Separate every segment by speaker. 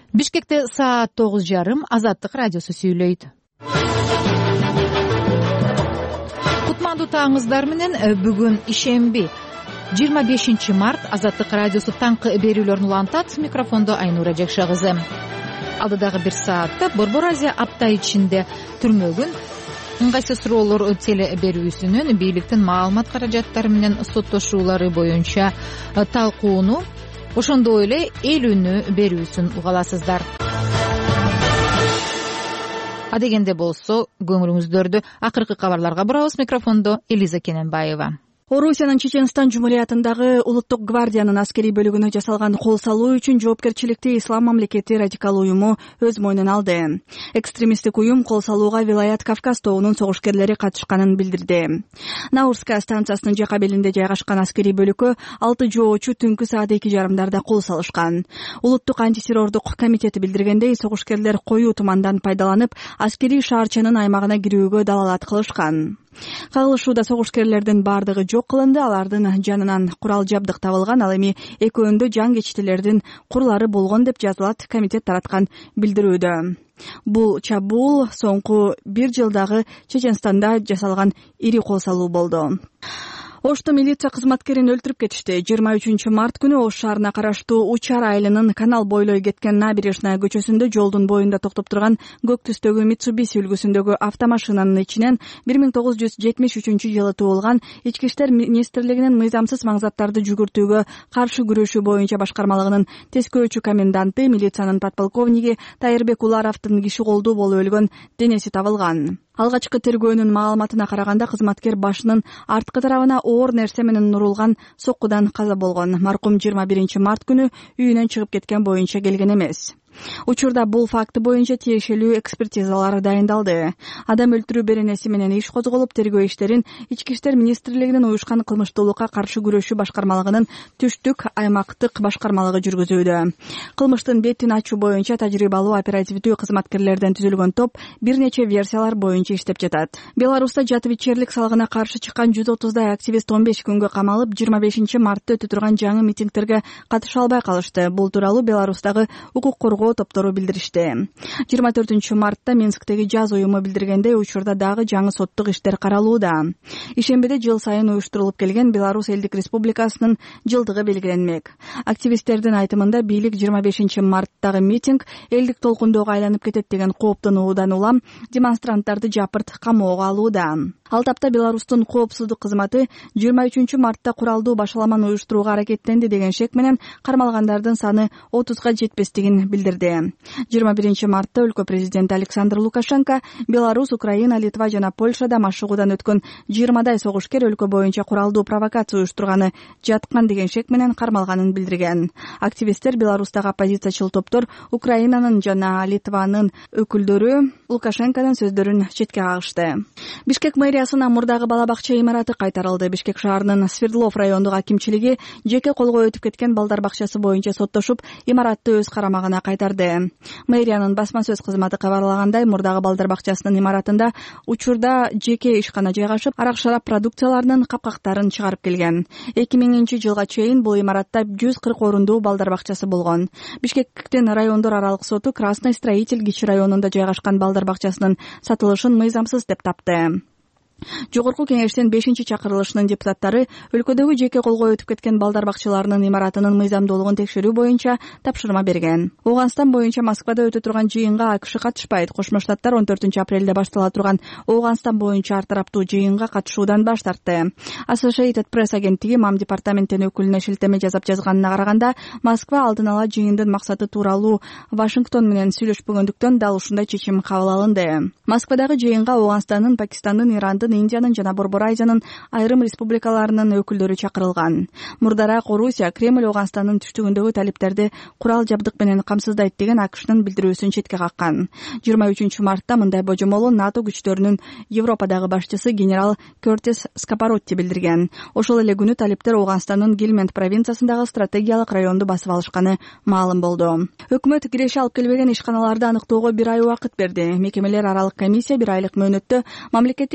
Speaker 1: Бишкекте саат 9:30 Азаттык радиосу сүйлөйт. Кутмандуу таңыңыздар менен. Бүгүн ишемби 25 март Азаттык радиосу таңкы берүүлөрүн улантат. Микрофондо Айнура Жакша кызы. Алдыдагы бир саатта Борбор Азия апта ичинде түрмөгүн ыңгайсыз суроолор теле берүүсүнүн бийликтин маалымат каражаттары менен соттошуулары боюнча талкууну, ошондой эле эл үнү берүүсүн угаласыздар. Адегенде болсо көңүлүңүздөрдү акыркы кабарларга бурабыз. Микрофондо Элиза Кененбаева.
Speaker 2: Орусиянын Чеченстан Жумуриятындагы улуттук гвардиянын аскерий бөлүгүнө жасалган кол салуу үчүн жоопкерчиликти Ислам мамлекети радикал уюму өз мойнуна алды. Экстремисттик уюм кол салууга Вилаят Кавказ тобунун согушкерлери катышканын билдирди. Наурская станциясынын жака белинде жайгашкан аскерий бөлүккө 6 жоочу түнкү саат 2:30 кол салышкан. Улуттук антитеррордук комитети билдиргендей, согушкерлер коюу тумандан пайдаланып, аскерий шаарчанын аймагына кирүүгө далалат кылышкан. Кагылышууда согушкерлердин бардыгы жок кылынды. Алардын жанынан курал жабдык табылган. Ал эми экөөндө жангечтилердин курлары болгон деп жазылат комитет тараткан билдирүүдө. Бул чабуул соңку 1 жылдагы Чеченстанда жасалган ири кол салуу болду. Ошто милиция кызматкерин өлтүрүп кетишти. 23 март күнү Ош шаарына караштуу Учар айылынын канал бойлой кеткен Набережная көчөсүндө жолдун боюнда токтоп турган көк түстөгү Mitsubishi үлгүсүндөгү автомашинанын ичинен 1973 жылы туулган Ички иштер министрлигинин мыйзамсыз маңзаттарды жүгүртүүгө каршы күрөшүү боюнча башкармалыгынын тескөөчү коменданты, милициянын подполковниги Тайырбек Уларовдун киши колдуу болуп өлгөн денеси табылган. Алгачкы тергөөнүн маалыматына караганда, кызматкер башынын арткы тарабына оор нерсе менен урулган соккудан каза болгон. Маркум 21 март күнү үйүнөн чыгып кеткен боюнча келген эмес. Учурда бул факты боюнча тиешелүү экспертизалар дайындалды. Адам өлтүрүү беренеси менен иш козголуп, тергөө иштерин Ички иштер министрлигинин уюшкан кылмыштуулукка каршы күрөшүү башкармалыгынын түштүк аймактык башкармалыгы жүргүзүүдө. Кылмыштын бетин ачуу боюнча тажрыйбалуу оперативдүү кызматкерлерден түзүлгөн топ бир нече версиялар боюнча иштеп жатат. Беларуста жатып ичерлик салыгына каршы чыккан 130дай активист 15 күнгө камалып, 25 мартта өтө турган жаңы митингтерге катыша албай калышты. Бул тууралуу Беларустагы укук коргоо топтору билдиришти. 24 мартта Минсктеги жаз уюму билдиргендей, учурда дагы жаңы соттук иштер каралууда. Ишембиде жыл сайын уюштурулуп келген Беларусь элдик республикасынын жылдыгы белгиленмек. Активисттердин айтымында, бийлик 25 марттагы митинг элдик толкундоого айланып кетет деген кооптонуудан улам демонстранттарды жапырт камоого алууда. Ал тапта Беларустун коопсуздук кызматы 23 мартта куралдуу башаламан уюштурууга аракеттенди деген шек менен кармалгандардын саны 30га жетпестигин билдирди. 21 мартта өлкө президенти Александр Лукашенко Беларусь, Украина, Литва жана Польшада машыгуудан өткөн 20дай согушкер өлкө боюнча куралдуу провокация уюштурганы жаткан деген шек менен кармалганын билдирген. Активисттер, Беларустагы оппозициячыл топтор, Украинанын жана Литванын өкүлдөрү Лукашенконун сөздөрүн четке кагышты. Бишкек мэриясына мурдагы бала бакча имараты кайтарылды. Бишкек шаарынын Свердлов райондук акимчилиги жеке колго өтүп кеткен балдар бакчасы боюнча соттошуп, имаратты өз карамагына кайтарды. Мэриянын басма сөз кызматы кабарлагандай, мурдагы балдар бакчасынын имаратында учурда жеке ишкана жайгашып, арак-шарап продукцияларынын капкактарын чыгарып келген. 2000 жылга чейин бул имаратта 140 орундуу балдар бакчасы болгон. Бишкектин райондор аралык соту Красный строитель кичи районунда жайгашкан балдар бакчасынын сатылышын мыйзамсыз деп тапты. Жогорку кеңештин 5-чакырылышынын депутаттары өлкөдөгү жеке колго өтүп кеткен балдар бакчаларынын имаратынын мыйзамдуулугун текшерүү боюнча тапшырма берген. Ооганстан боюнча Москвада өтө турган жыйынга АКШ катышпайт. Кошмо Штаттар 14 апрелде баштала турган Ооганстан боюнча ар тараптуу жыйынга катышуудан баш тартты. Associated Press агенттиги МАМ департаментинин өкүлүнө шилтеме жазап жазганына караганда, Москва алдын ала жыйындын максаты тууралуу Вашингтон менен сүйлөшпөгөндүктөн дал ушундай чечим кабыл алынды. Москвадагы жыйынга Ооганстандын, Пакистандын, Ирандын, Индиянын жана Борбор Азиянын айрым республикаларынын өкүлдөрү чакырылган. Мурдараак Орусия Кремль Ооганстандын түштүгүндөгү талиптерди курал жабдык менен камсыздайт деген АКШнын билдирүүсүн четке каккан. 23 мартта мындай божомолу НАТО күчтөрүнүн Европадагы башчысы генерал Кертис Скапаротти билдирген. Ошол эле күнү талиптер Ооганстандын Гельманд провинциясындагы стратегиялык районду басып алышканы маалым болду. Өкмөт киреше алып келбеген ишканаларды аныктоого 1 ай убакыт берди. Мекемелер аралык комиссия 1 айлык мөөнөттө мамлекеттик ишканалар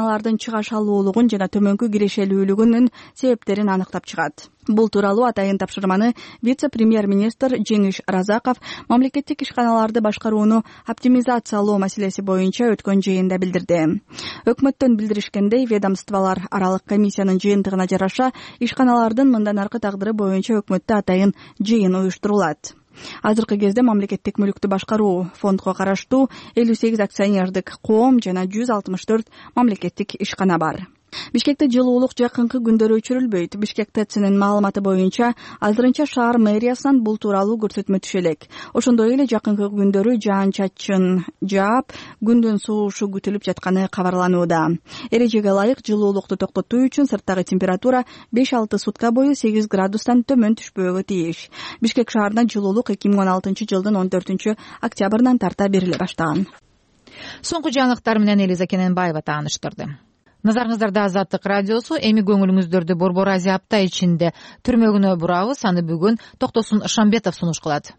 Speaker 2: ишканалардын чыгаш алуулугун жана төмөнкү кирешелүүлүгүнүн себептерин аныктап чыгат. Бул тууралуу атайын тапшырманы вице-премьер-министр Жеңиш Разаков мамлекеттик ишканаларды башкарууну оптимизациялоо маселеси боюнча өткөн жыйында билдирди. Өкмөттөн билдиришкендей, ведомстволор аралык комиссиянын жыйынтыгына жараша ишканалардын мындан аркы тагдыры боюнча өкмөттө атайын жыйын уюштурулат. Азыркы кезде мамлекеттик мүлүктү башкаруу фондго караштуу 58 акционердик коом жана 164 мамлекеттик ишкана бар. Бишкекте жылуулук жакынкы күндөрү өчүрүлбөйт. Бишкек ТЭЦнин маалыматы боюнча азырынча шаар мэриясынан бул тууралуу көрсөтмө түшө элек. Ошондой эле жакынкы күндөрү жаан-чачын жаап, күндүн суушу күтүлүп жатканы кабарланууда. Эрежеге ылайык жылуулукту токтотуу үчүн сырттагы температура 5-6 сутка бою 8 градустан төмөн түшпөөгө тийиш. Бишкек шаарына жылуулук 2016 жылдын 14 октябрынан тарта бериле баштаган.
Speaker 1: Соңку жаңылыктар менен Элиза Кененбаева тааныштырды. Назарыңыздарда Азаттык радиосу. Эми көңүлүңүздөрдү Борбор Азия апта ичинде түрмөгүнө бурабыз. Аны бүгүн Токтосун Шамбетов сунуш кылат.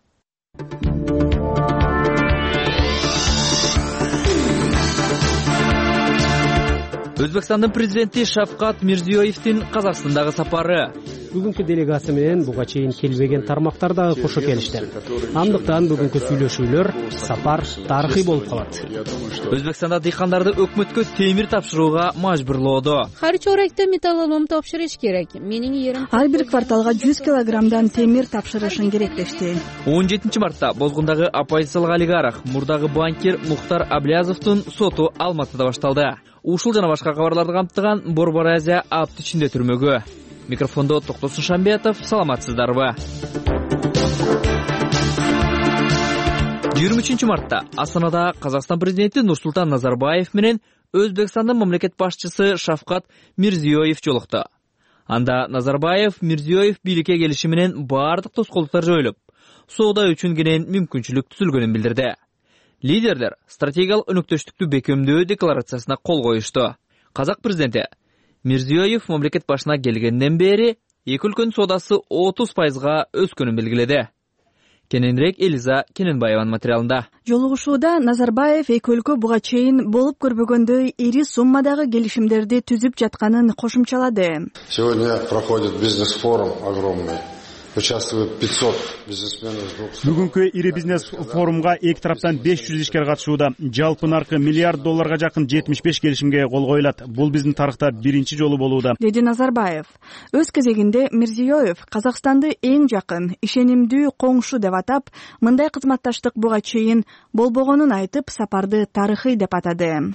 Speaker 3: Өзбекстандын президенти Шавкат Мирзиёевдин Казакстандагы сапары.
Speaker 4: Бүгүнкү делегация менен буга чейин келбеген тармактар дагы кошо келишти. Андыктан бүгүнкү сүйлөшүүлөр сапар тарыхый болуп калат.
Speaker 3: Өзбекстанда дыйкандарды өкмөткө темир тапшырууга мажбурлоодо.
Speaker 5: Har chorakda metallolom topshirish kerak. Mening yerim
Speaker 2: Ар бир кварталга 100 килограммдан темир тапшырышын керектешти.
Speaker 3: 17 мартта Бозгундагы оппозициялык олигарх, мурдагы банкир Мухтар Аблязовдун соту Алматыда башталды. Ушул жана башка кабарларды камтыган Борбор Азия апта ичинде түрмөгө. Микрофондо Токтосун Шамбетов, саламатсыздарбы? 23 мартта Астанада Казакстан президенти Нурсултан Назарбаев менен Өзбекстандын мамлекет башчысы Шавкат Мирзиёев жолукту. Анда Назарбаев Мирзиёев бийликке келиши менен бардык тоскоолдуктар жоюлуп, соода үчүн кенен мүмкүнчүлүк түзүлгөнүн билдирди. Лидерлер стратегиялык өнөктөштүктү бекемдөө декларациясына кол коюшту. Казак президенти Мирзиёев мамлекет башына келгенден бери эки өлкөнүн соодасы 30%га өскөнүн белгиледи. Кененирээк Элиза Кененбаеванын материалында.
Speaker 2: Жолугушууда Назарбаев эки өлкө буга чейин болуп көрбөгөндөй ири суммадагы келишимдерди түзүп жатканын кошумчалады.
Speaker 6: Сегодня проходит бизнес-форум огромный. Участвует 500 бизнесменов.
Speaker 7: Бүгүнкү ири бизнес форумга эки тараптан 500 ишкер катышууда. Жалпы наркы миллиард долларга жакын 75 келишимге кол коюлат. Бул биздин тарыхта биринчи жолу болууда,
Speaker 2: деди Назарбаев. Өз кезегинде Мирзиёев Казакстанды эң жакын, ишенимдүү коңшу деп атап, мындай кызматташтык буга чейин болбогонун айтып, сапарды тарыхый деп атады.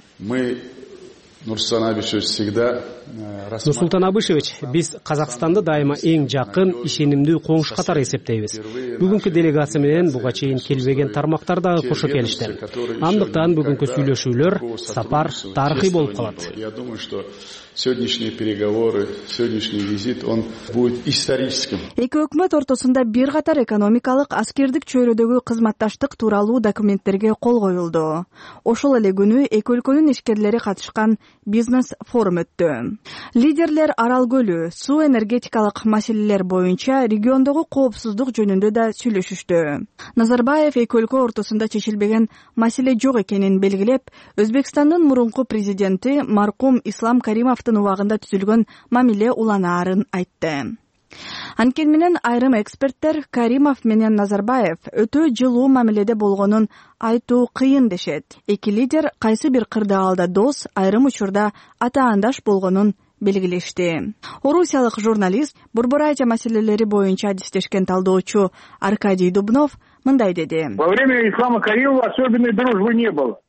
Speaker 4: Нурсултан Абишевич, биз Казакстанды дайыма эң жакын, ишенимдүү коңшу катары эсептейбиз. Бүгүнкү делегация менен буга чейин келбеген тармактар дагы кошо келишти. Андыктан бүгүнкү сүйлөшүүлөр сапар тарыхый болуп калат.
Speaker 6: Сегодняшние переговоры, сегодняшний визит, он будет историческим.
Speaker 2: Эки өкмөт ортосунда бир катар экономикалык, аскердик чөйрөдөгү кызматташтык тууралуу документтерге кол коюлду. Ошол эле күнү эки өлкөнүн ишкерлери катышкан бизнес форум өттү. Лидерлер Арал көлү, суу энергетикалык маселелер боюнча региондогу коопсуздук жөнүндө да сүйлөшүштү. Назарбаев эки өлкө ортосунда чечилбеген маселе жок экенин белгилеп, Өзбекстандын мурунку президенти маркум Ислам Каримовдун убагында түзүлгөн мамиле уланаарын айтты. Анткени менен айрым эксперттер Каримов менен Назарбаев өтө жылуу мамиледе болгонун айтуу кыйын дешет. Эки лидер кайсы бир кырдаалда дос, айрым учурда атаандаш болгонун белгилешти. Орусиялык журналист, Борбор Азия маселелери боюнча адистешкен талдоочу Аркадий Дубнов мындай деди.
Speaker 8: Во время Ислама Каримова особенной дружбы не было.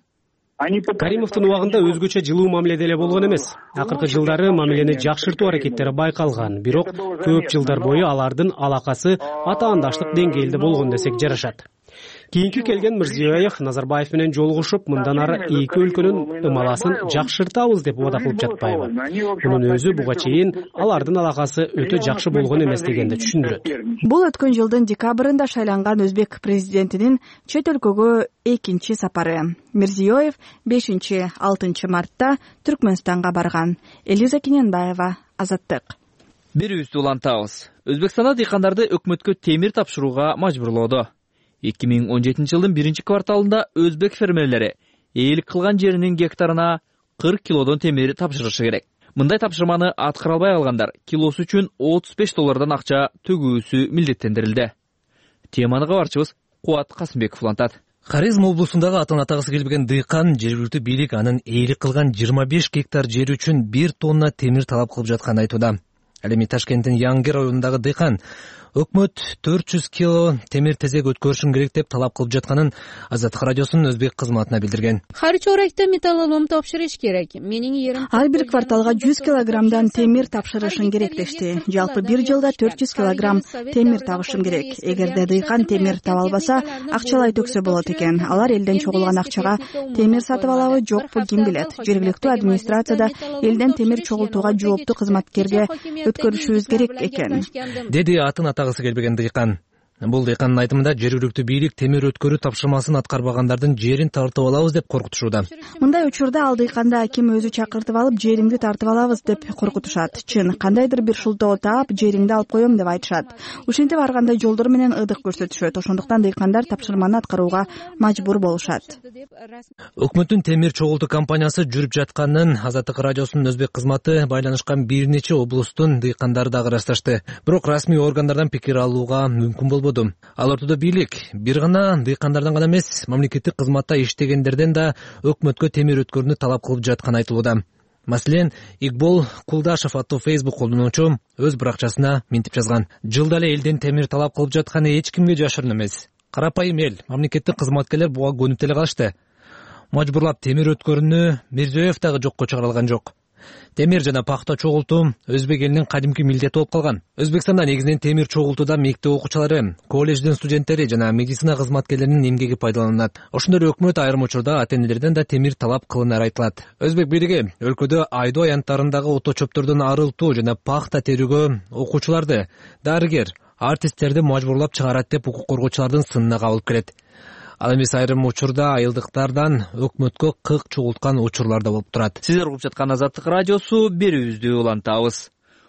Speaker 4: Каримовдун убагында өзгөчө жылуу мамиле деле болгон эмес. Акыркы жылдары мамилени жакшыртуу аракеттери байкалган, бирок көп жылдар бою алардын алакасы атаандаштык деңгээлде болгон десек жарашат. Кийинки келген Мирзиёев Назарбаев менен жолугушуп, мындан ары эки өлкөнүн ымаласын жакшыртабыз деп убада кылып жатпайбы? Мунун өзү буга чейин алардын алакасы өтө жакшы болгон эмес дегенди түшүндүрөт.
Speaker 2: Бул өткөн жылдын декабрында шайланган өзбек президентинин чет өлкөгө экинчи сапары. Мирзиёев 5-6 мартта Түркмөнстанга барган. Элиза Кененбаева, Азаттык.
Speaker 3: Бирибизди улантабыз. Өзбекстанда дыйкандарды өкмөткө темир тапшырууга мажбурлоодо. 2017 жылдын 1 кварталында өзбек фермерлери ээлик кылган жеринин гектарына 40 килодон темир тапшырышы керек. Мындай тапшырманы аткара албай калгандар килосу үчүн $35 акча төгүүсү милдеттендирилди. Теманы кабарчыбыз Кубат Касымбеков улантат.
Speaker 9: Хорезм облусундагы атын атагысы келбеген дыйкан жергиликтүү бийлик анын ээлик кылган 25 гектар жери үчүн 1 тонна темир талап кылып жатканын айтууда. Ал эми Ташкенттин Яңгер районундагы дыйкан өкмөт 400 кило темир тезек өткөрүшүн керек деп талап кылып жатканын Азаттык радиосунун өзбек кызматына билдирген.
Speaker 5: Har chorakda metallolom topshirish kerak. Mening yerim
Speaker 2: ар бир кварталга 100 килограммдан темир тапшырышың керек дешти. Жалпы бир жылда 400 килограмм темир табышым керек. Эгерде дыйкан темир таба албаса, акчалай төксө болот экен. Алар элден чогулган акчага темир сатып алабы, жокпу ким билет. Жергиликтүү администрацияда элден темир чогултууга жооптуу кызматкерге өткөрүшүбүз керек экен,
Speaker 9: деди атын атагысы келбеген дыйкан. Бул дыйкандын айтымында жергиликтүү бийлик темир өткөрүү тапшырмасын аткарбагандардын жерин тартып алабыз деп коркутушууда.
Speaker 2: Мындай учурда ал дыйканды аким өзү чакыртып алып, жеримди тартып алабыз деп коркутушат. Чын, кандайдыр бир шултоо таап, жериңди алып коем деп айтышат. Ушинтип ар кандай жолдор менен ыдык көрсөтүшөт. Ошондуктан дыйкандар тапшырманы аткарууга мажбур болушат.
Speaker 9: Өкмөттүн темир чогултуу компаниясы жүрүп жатканын Азаттык радиосунун өзбек кызматы байланышкан бир нече облустун дыйкандары дагы ырасташты. Бирок расмий органдардан пикир алууга мүмкүн болбоду. Ал ортодо бийлик бир гана дыйкандардан гана эмес, мамлекеттик кызматта иштегендерден да өкмөткө темир өткөрүүнү талап кылып жатканы айтылууда. Маселен, Игбол Кулдашев аттуу Facebook колдонуучу өз баракчасына мынтип жазган: "Жылда эле элден темир талап кылып жатканы эч кимге жашырын эмес. Карапайым эл, мамлекеттик кызматкерлер буга көнүп эле калышты. Мажбурлап темир өткөрүүнү Мирзиёев дагы жокко чыгара алган жок. Темир жана пахта чогултуу өзбек элинин кадимки милдети болуп калган. Өзбекстанда негизинен темир чогултууда мектеп окуучулары, колледждин студенттери жана медицина кызматкерлеринин эмгеги пайдаланылат. Ошондой эле өкмөт айрым учурда ата-энелерден да темир талап кылынары айтылат. Өзбек бийлиги өлкөдө айдоо аянттарындагы ото чөптөрдөн арылтуу жана пахта терүүгө окуучуларды, дарыгер, артисттерди мажбурлап чыгарат деп укук коргоочулардын сынына кабылып келет. Ал эмес айрым учурда айылдыктардан өкмөткө кык чогулткан учурлар да болуп турат.
Speaker 3: Сиздер угуп жаткан Азаттык радиосу берүүбүздү улантабыз.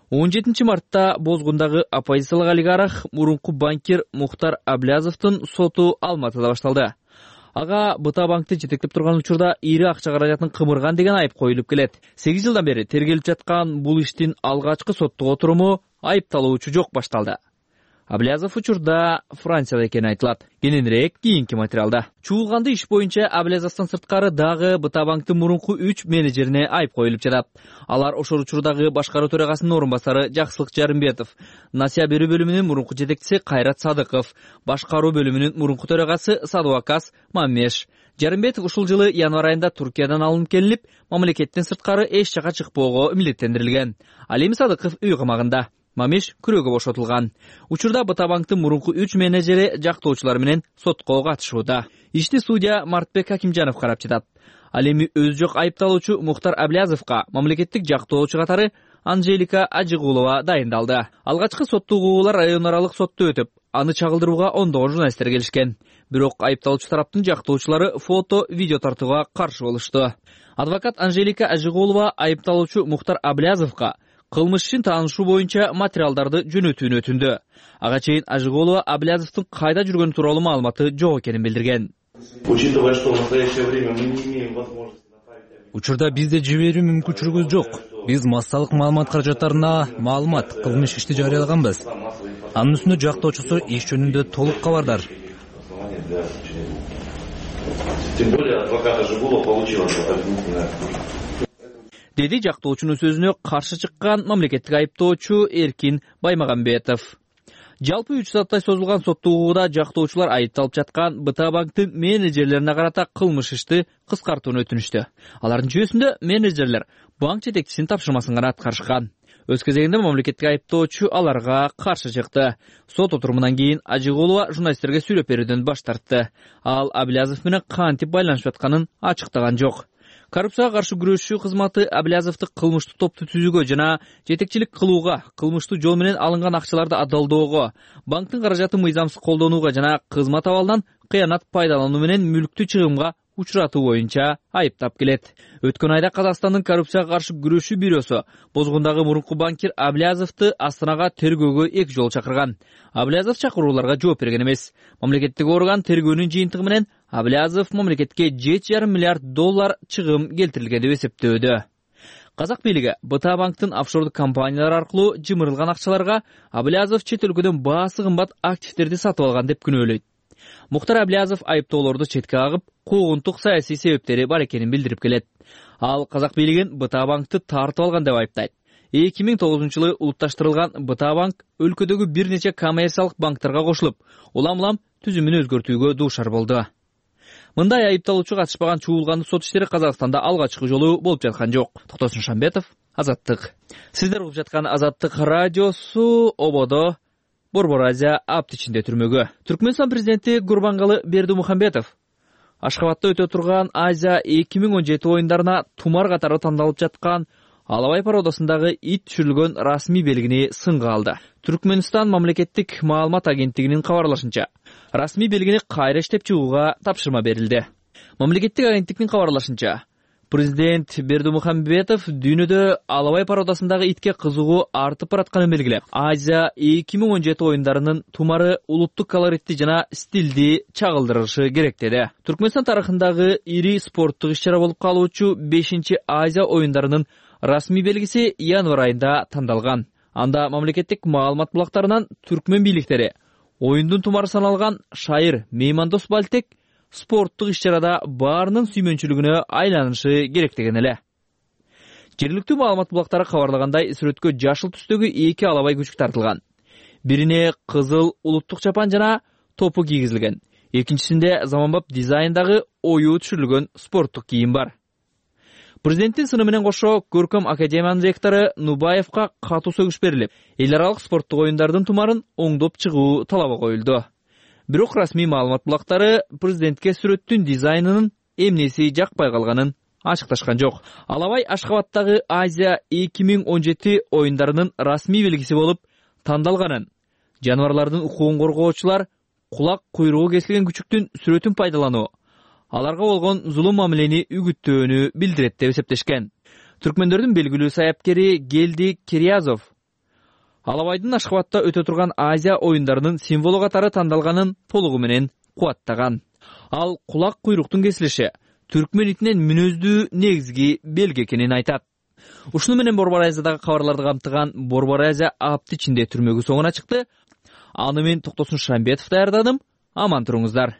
Speaker 3: 17 мартта Бозгундагы оппозициялык олигарх мурунку банкир Мухтар Аблязовдун соту Алматыда башталды. Ага Быта банкты жетектеп турган учурда ири акча каражатын кымырган деген айып коюлуп келет. 8 жылдан бери тергелип жаткан бул иштин алгачкы соттук отуруму айыпталуучу жок башталды. Аблязов учурда Францияда экени айтылат. Кененирээк кийинки материалда. Чуулганды иш боюнча Аблязовдон сырткары дагы Быта банктын мурунку 3 менеджерине айып коюлуп жатат. Алар ошол учурдагы башкаруу төрагасынын орун басары Жаксылык Жарымбетов, насыя берүү бөлүмүнүн мурунку жетекчиси Кайрат Садыков, башкаруу бөлүмүнүн мурунку төрагасы Садубакас Мамеш. Жарымбетов ушул жылы январь айында Туркиядан алынып келинип, мамлекеттен сырткары эч жака чыкпоого милдеттендирилген. Ал эми Садыков үй камагында. Мамеш күрөөгө бошотулган. Учурда Быта банктын мурунку 3 менеджери жактоочулар менен сотко катышууда. Ишти судья Мартбек Акимжанов карап жатат. Ал эми өзү жок айыпталуучу Мухтар Аблязовго мамлекеттик жактоочу катары Анжелика Ажыгулова дайындалды. Алгачкы соттук угуулар район аралык сотто өтүп, аны чагылдырууга ондогон журналисттер келишкен. Бирок айыпталуучу тараптын жактоочулары фото, видео тартууга каршы болушту. Адвокат Анжелика Ажыгулова айыпталуучу Мухтар Аблязовго кылмыш ишин таанышуу боюнча материалдарды жөнөтүүнү өтүндү. Ага чейин Ажыгулова Аблязовдун кайда жүргөнү тууралуу маалыматы жок экенин билдирген.
Speaker 9: Учурда бизде жиберүү мүмкүнчүлүгүбүз жок. Биз массалык маалымат каражаттарына маалымат, кылмыш ишти жарыялаганбыз. Анын үстүнө жактоочусу иш жөнүндө толук кабардар.
Speaker 10: Тем более адвокат Ажыгулова получила
Speaker 3: деди жактоочунун сөзүнө каршы чыккан мамлекеттик айыптоочу Эркин Баймагамбетов. Жалпы 3 сааттай созулган соттук угууда жактоочулар айыпталып жаткан Быта банктын менеджерлерине карата кылмыш ишти кыскартууну өтүнүштү. Алардын жүйөсүндө менеджерлер банк жетекчисинин тапшырмасын гана аткарышкан. Өз кезегинде мамлекеттик айыптоочу аларга каршы чыкты. Сот отурумунан кийин Ажыгулова журналисттерге сүйлөп берүүдөн баш тартты. Ал Аблязов менен кантип байланышып жатканын ачыктаган жок. Коррупцияга каршы күрөшүү кызматы Аблязовду кылмыштуу топту түзүүгө жана жетекчилик кылууга, кылмыштуу жол менен алынган акчаларды адалдоого, банктын каражатын мыйзамсыз колдонууга жана кызмат абалынан кыянат пайдалануу менен мүлктү чыгымга учуратуу боюнча айыптап келет. Өткөн айда Казакстандын коррупцияга каршы күрөшүү бюросу Бозгундагы мурунку банкир Аблязовду Астанага тергөөгө 2 жолу чакырган. Аблязов чакырууларга жооп берген эмес. Мамлекеттик орган тергөөнүн жыйынтыгы менен Аблязов мамлекетке 7,5 миллиард доллар чыгым келтирилген деп эсептөөдө. Казак бийлиги БТА банктын офшордук компаниялар аркылуу жымырылган акчаларга Аблязов чет өлкөдөн баасы кымбат активдерди сатып алган деп күнөөлөйт. Мухтар Аблязов айыптоолорду четке агып, куугунтук саясий себептери бар экенин билдирип келет. Ал Казак бийлигин БТА банкты тартып алган деп айыптайт. 2009-жылы улутташтырылган БТА банк өлкөдөгү бир нече коммерциялык банктарга кошулуп, улам-улам түзүмүн өзгөртүүгө дуушар болду. Мындай айыпталуучу катышпаган чуулганды сот иштери Казакстанда алгачкы жолу болуп жаткан жок. Токтосун Шамбетов, Азаттык. Сиздер угуп жаткан Азаттык радиосу ободо Борбор Азия апт ичинде түрмөгө. Түркмөнстан президенти Гурбангалы Бердимухамбетов Ашхабадда өтө турган Азия 2017 оюндарына тумар катары тандалып жаткан Алабай породасындагы ит түшүрүлгөн расмий белгини сынга алды. Түркмөнстан мамлекеттик маалымат агенттигинин кабарлашынча, расмий белгини кайра иштеп чыгууга тапшырма берилди. Мамлекеттик агенттиктин кабарлашынча, президент Бердимухамбетов дүйнөдө Алабай породасындагы итке кызыгуу артып баратканын белгилеп, Азия 2017 оюндарынын тумары улуттук колоритти жана стилди чагылдырышы керек деди. Түркмөнстан тарыхындагы ири спорттук иш-чара болуп калуучу 5-Азия оюндарынын расмий белгиси январь айында тандалган. Анда мамлекеттик маалымат булактарынан түркмөн бийликтери оюндун тумары саналган шайыр Меймандос Балтек спорттук иш-чарада баарынын сүймөнчүлүгүнө айланышы керек деген эле. Жергиликтүү маалымат булактары кабарлагандай, сүрөткө жашыл түстөгү 2 алабай күчүк тартылган. Бирине кызыл улуттук чапан жана топу кийгизилген. Экинчисинде заманбап дизайндагы ою түшүрүлгөн спорттук кийим бар. Президенттин сыны менен кошо Көркөм академиянын ректору Нубаевка катуу сөгүш берилип, эл аралык спорттук оюндардын тумарын оңдоп чыгуу талабы коюлду. Бирок расмий маалымат булактары президентке сүрөттүн дизайнынын эмнеси жакпай калганын ачыкташкан жок. Алабай Ашхабаддагы Азия 2017 оюндарынын расмий белгиси болуп тандалганын, жаныбарлардын укугун коргоочулар кулак куйругу кесилген күчүктүн сүрөтүн пайдалануу, аларга болгон зулум мамилени үгүттөөнү билдирет деп эсептешкен. Түркмөндөрдүн белгилүү саяпкери Гелди Кириязов Алабайдын Ашхабадда өтө турган Азия оюндарынын символу катары тандалганын толугу менен кубаттаган. Ал кулак куйруктун кесилиши түркмөн итинен мүнөздүү негизги белги экенин айтат. Ушуну менен Борбор Азиядагы кабарларды камтыган Борбор Азия апт ичинде түрмөгү соңуна чыкты. Аны мен Токтосун Шамбетов даярдадым. Аман туруңуздар.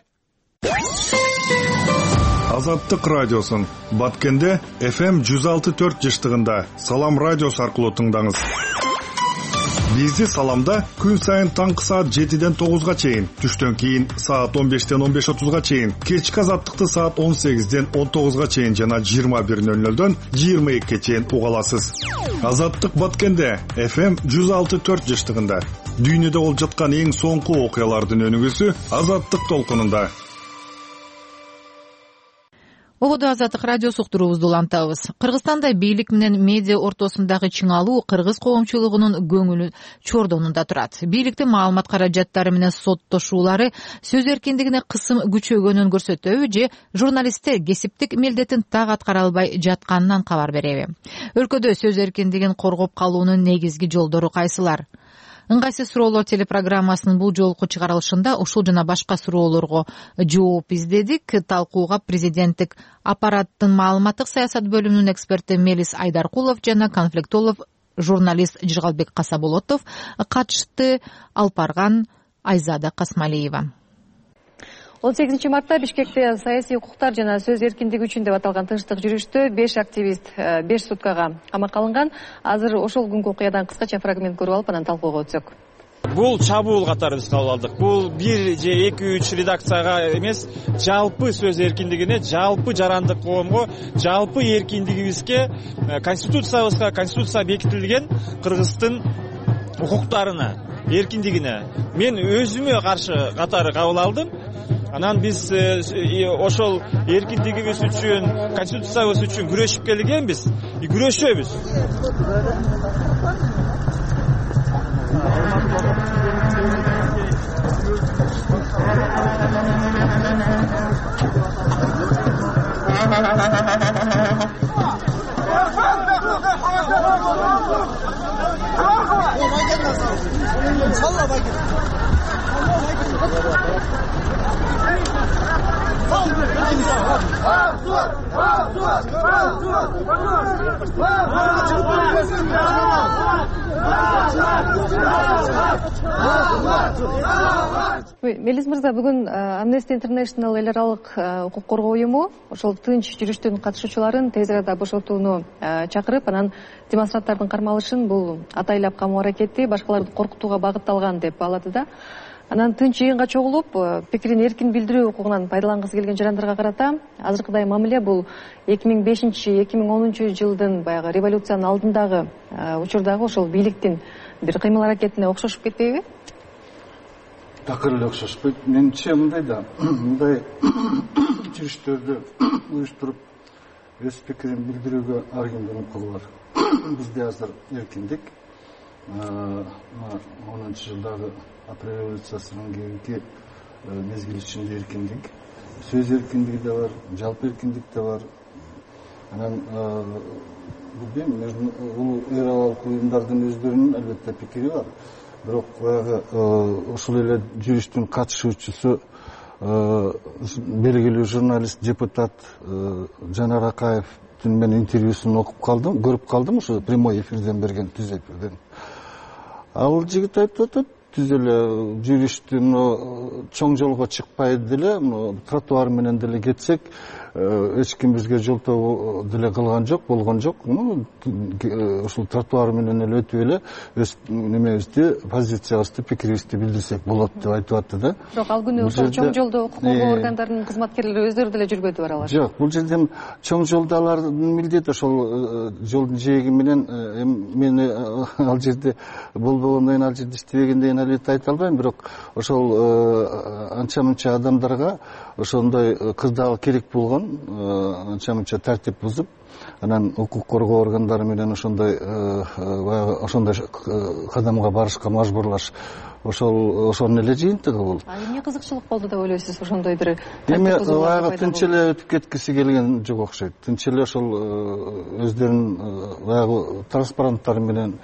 Speaker 11: Азаттык радиосун Баткенде FM 106.4 жыштыгында Салам радиосу аркылуу тыңдаңыз. Бизди Саламда күн сайын таңкы саат 7-ден 9-га чейин, түштөн кийин саат 15-ден 15:30-га чейин, кечки Азаттыкты саат 18-ден 19-га чейин жана 21:00-дөн 22-ге чейин уга аласыз. Азаттык Баткенде FM 106.4 жыштыгында дүйнөдө болуп жаткан эң соңку окуялардын өнүгүүсү Азаттык толкунунда.
Speaker 1: Ободо Азаттык радиосу уктуруубузду улантабыз. Кыргызстанда бийлик менен медиа ортосундагы чыңалуу кыргыз коомчулугунун көңүлү чордонунда турат. Бийликтин маалымат каражаттары менен соттошуулары сөз эркиндигине кысым күчөгөнүн көрсөтөбү же журналисттер кесиптик милдетин так аткара албай жатканынан кабар береби? Өлкөдө сөз эркиндигин коргоп калуунун негизги жолдору кайсылар? Ыңгайсыз суроолор телепрограммасынын бул жолку чыгарылышында ушул жана башка суроолорго жооп издедик. Талкууга президенттик аппараттын маалыматтык саясат бөлүмүнүн эксперти Мелис Айдаркулов жана конфликтолог журналист Жыргалбек Касаболотов катышты. Алып барган Айзада Касмалиева.
Speaker 12: 18 мартта Бишкекте саясий укуктар жана сөз эркиндиги үчүн деп аталган тынчтык жүрүштө 5 активист 5 суткага камакка алынган. Азыр ошол күнкү окуядан кыскача фрагмент көрүп алып анан талкууга өтсөк.
Speaker 13: Бул чабуул катары биз кабыл алдык. Бул 1 же 2-3 редакцияга эмес, жалпы сөз эркиндигине, жалпы жарандык коомго, жалпы эркиндигибизге, конституция бекитилген Кыргыздын укуктарына, эркиндигине мен өзүмө каршы катары кабыл алдым. Анан биз ошол эркиндигибиз үчүн, конституциябыз үчүн күрөшүп келгенбиз, күрөшөбүз.
Speaker 12: Мелис мырза, бүгүн Amnesty International эл аралык укук коргоо уюму ошол тынч жүрүштүн катышуучуларын тез арада бошотууну чакырып, анан демонстранттардын кармалышын бул атайлап камоо аракети башкаларды коркутууга багытталган деп баалады да. Анан тынч жыйынга чогулуп, пикирин эркин билдирүү укугунан пайдалангысы келген жарандарга карата азыркыдай мамиле бул 2005-2010 жылдын баягы революциянын алдындагы учурдагы ошол бийликтин бир кыймыл аракетине окшошуп кетпейби?
Speaker 14: Такыр эле окшошпойт. Менимче мындай да, мындай жүрүштөрдү уюштуруп өз пикирин билдирүүгө ар кимдин укугу бар. Бизде азыр эркиндик. 10 жылдагы апрель революциясынын кийинки мезгил ичинде эркиндик. Сөз эркиндиги да бар, жалпы эркиндик да бар. Анан бул эл аралык уюмдардын өздөрүнүн албетте пикири бар. Бирок баягы ушул эле жүрүштүн катышуучусу белгилүү журналист, депутат Жанар Акаевдин мен интервьюсун окуп калдым, көрүп калдым, ушу прямой эфирден берген, түз эфирден. Ал жигит айтып атат, түз эле жүрүштүн чоң жолго чыкпай деле, тротуар менен деле кетсек, эч ким бизге жолтоо деле кылган жок, болгон жок. Ушул тротуар менен эле өтүп эле өз немебизди, позициябызды, пикирибизди билдирсек болот деп айтып атты да.
Speaker 12: Бирок ал күнү ошол чоң жолдо укук коргоо органдарынын кызматкерлери өздөрү деле жүрбөдү баралар.
Speaker 14: Жок, бул жерден чоң жолдо алардын милдети ошол жолдун жээги менен мени ал жерде болбогондон кийин, ал жерде иштебегенден кийин албетте айта албайм, бирок ошол анча-мынча адамдарга ошондой кырдаал керек болгон, анча-мынча тартип бузуп, анан укук коргоо органдары менен ошондой кадамга барышка мажбурлаш, ошонун эле жыйынтыгы бул.
Speaker 12: Эмне кызыкчылык болду деп ойлойсуз ошондой бир?
Speaker 14: Эми баягы тынч эле өтүп кеткиси келген жок окшойт. Тынч эле ошол өздөрүнүн баягы транспаранттары менен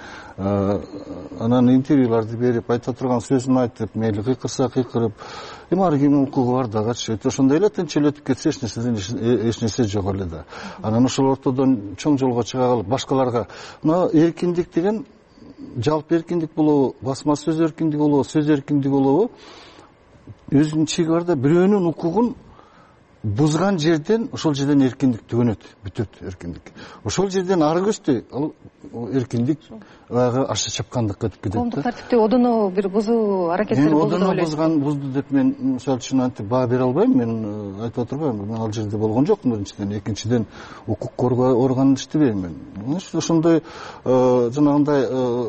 Speaker 14: анан интервьюларды берип, айта турган сөзүн айтып, мейли кыйкырса кыйкырып, эми ар кимдин укугу бар да, качышет. Ошондой эле тынч эле өтүп кетсе эч нерсе жок эле да. Анан ошол ортодон чоң жолго чыга калып, башкаларга мына эркиндик деген жалпы эркиндик болобу, басма сөз эркиндиги болобу, сөз эркиндиги болобу, өзүнүн чеги бар да, бирөөнүн укугун бузган жерден ошол жерден эркиндик төгөнөт, бүтөт эркиндик. Ошол жерден ары көздөй, ал эркиндик баягы аша чапкандыкка өтүп кетет.
Speaker 12: Коомдук тартипти одоно бир бузуу аракеттери болду деп ойлойсуз?
Speaker 14: Одоно бузду деп мен мисалы үчүн антип баа бере албайм, мен айтып отурбайм, мен ал жерде болгон жокмун биринчиден, экинчиден укук коргоо органында иштебейм мен. Ошондой жанагындай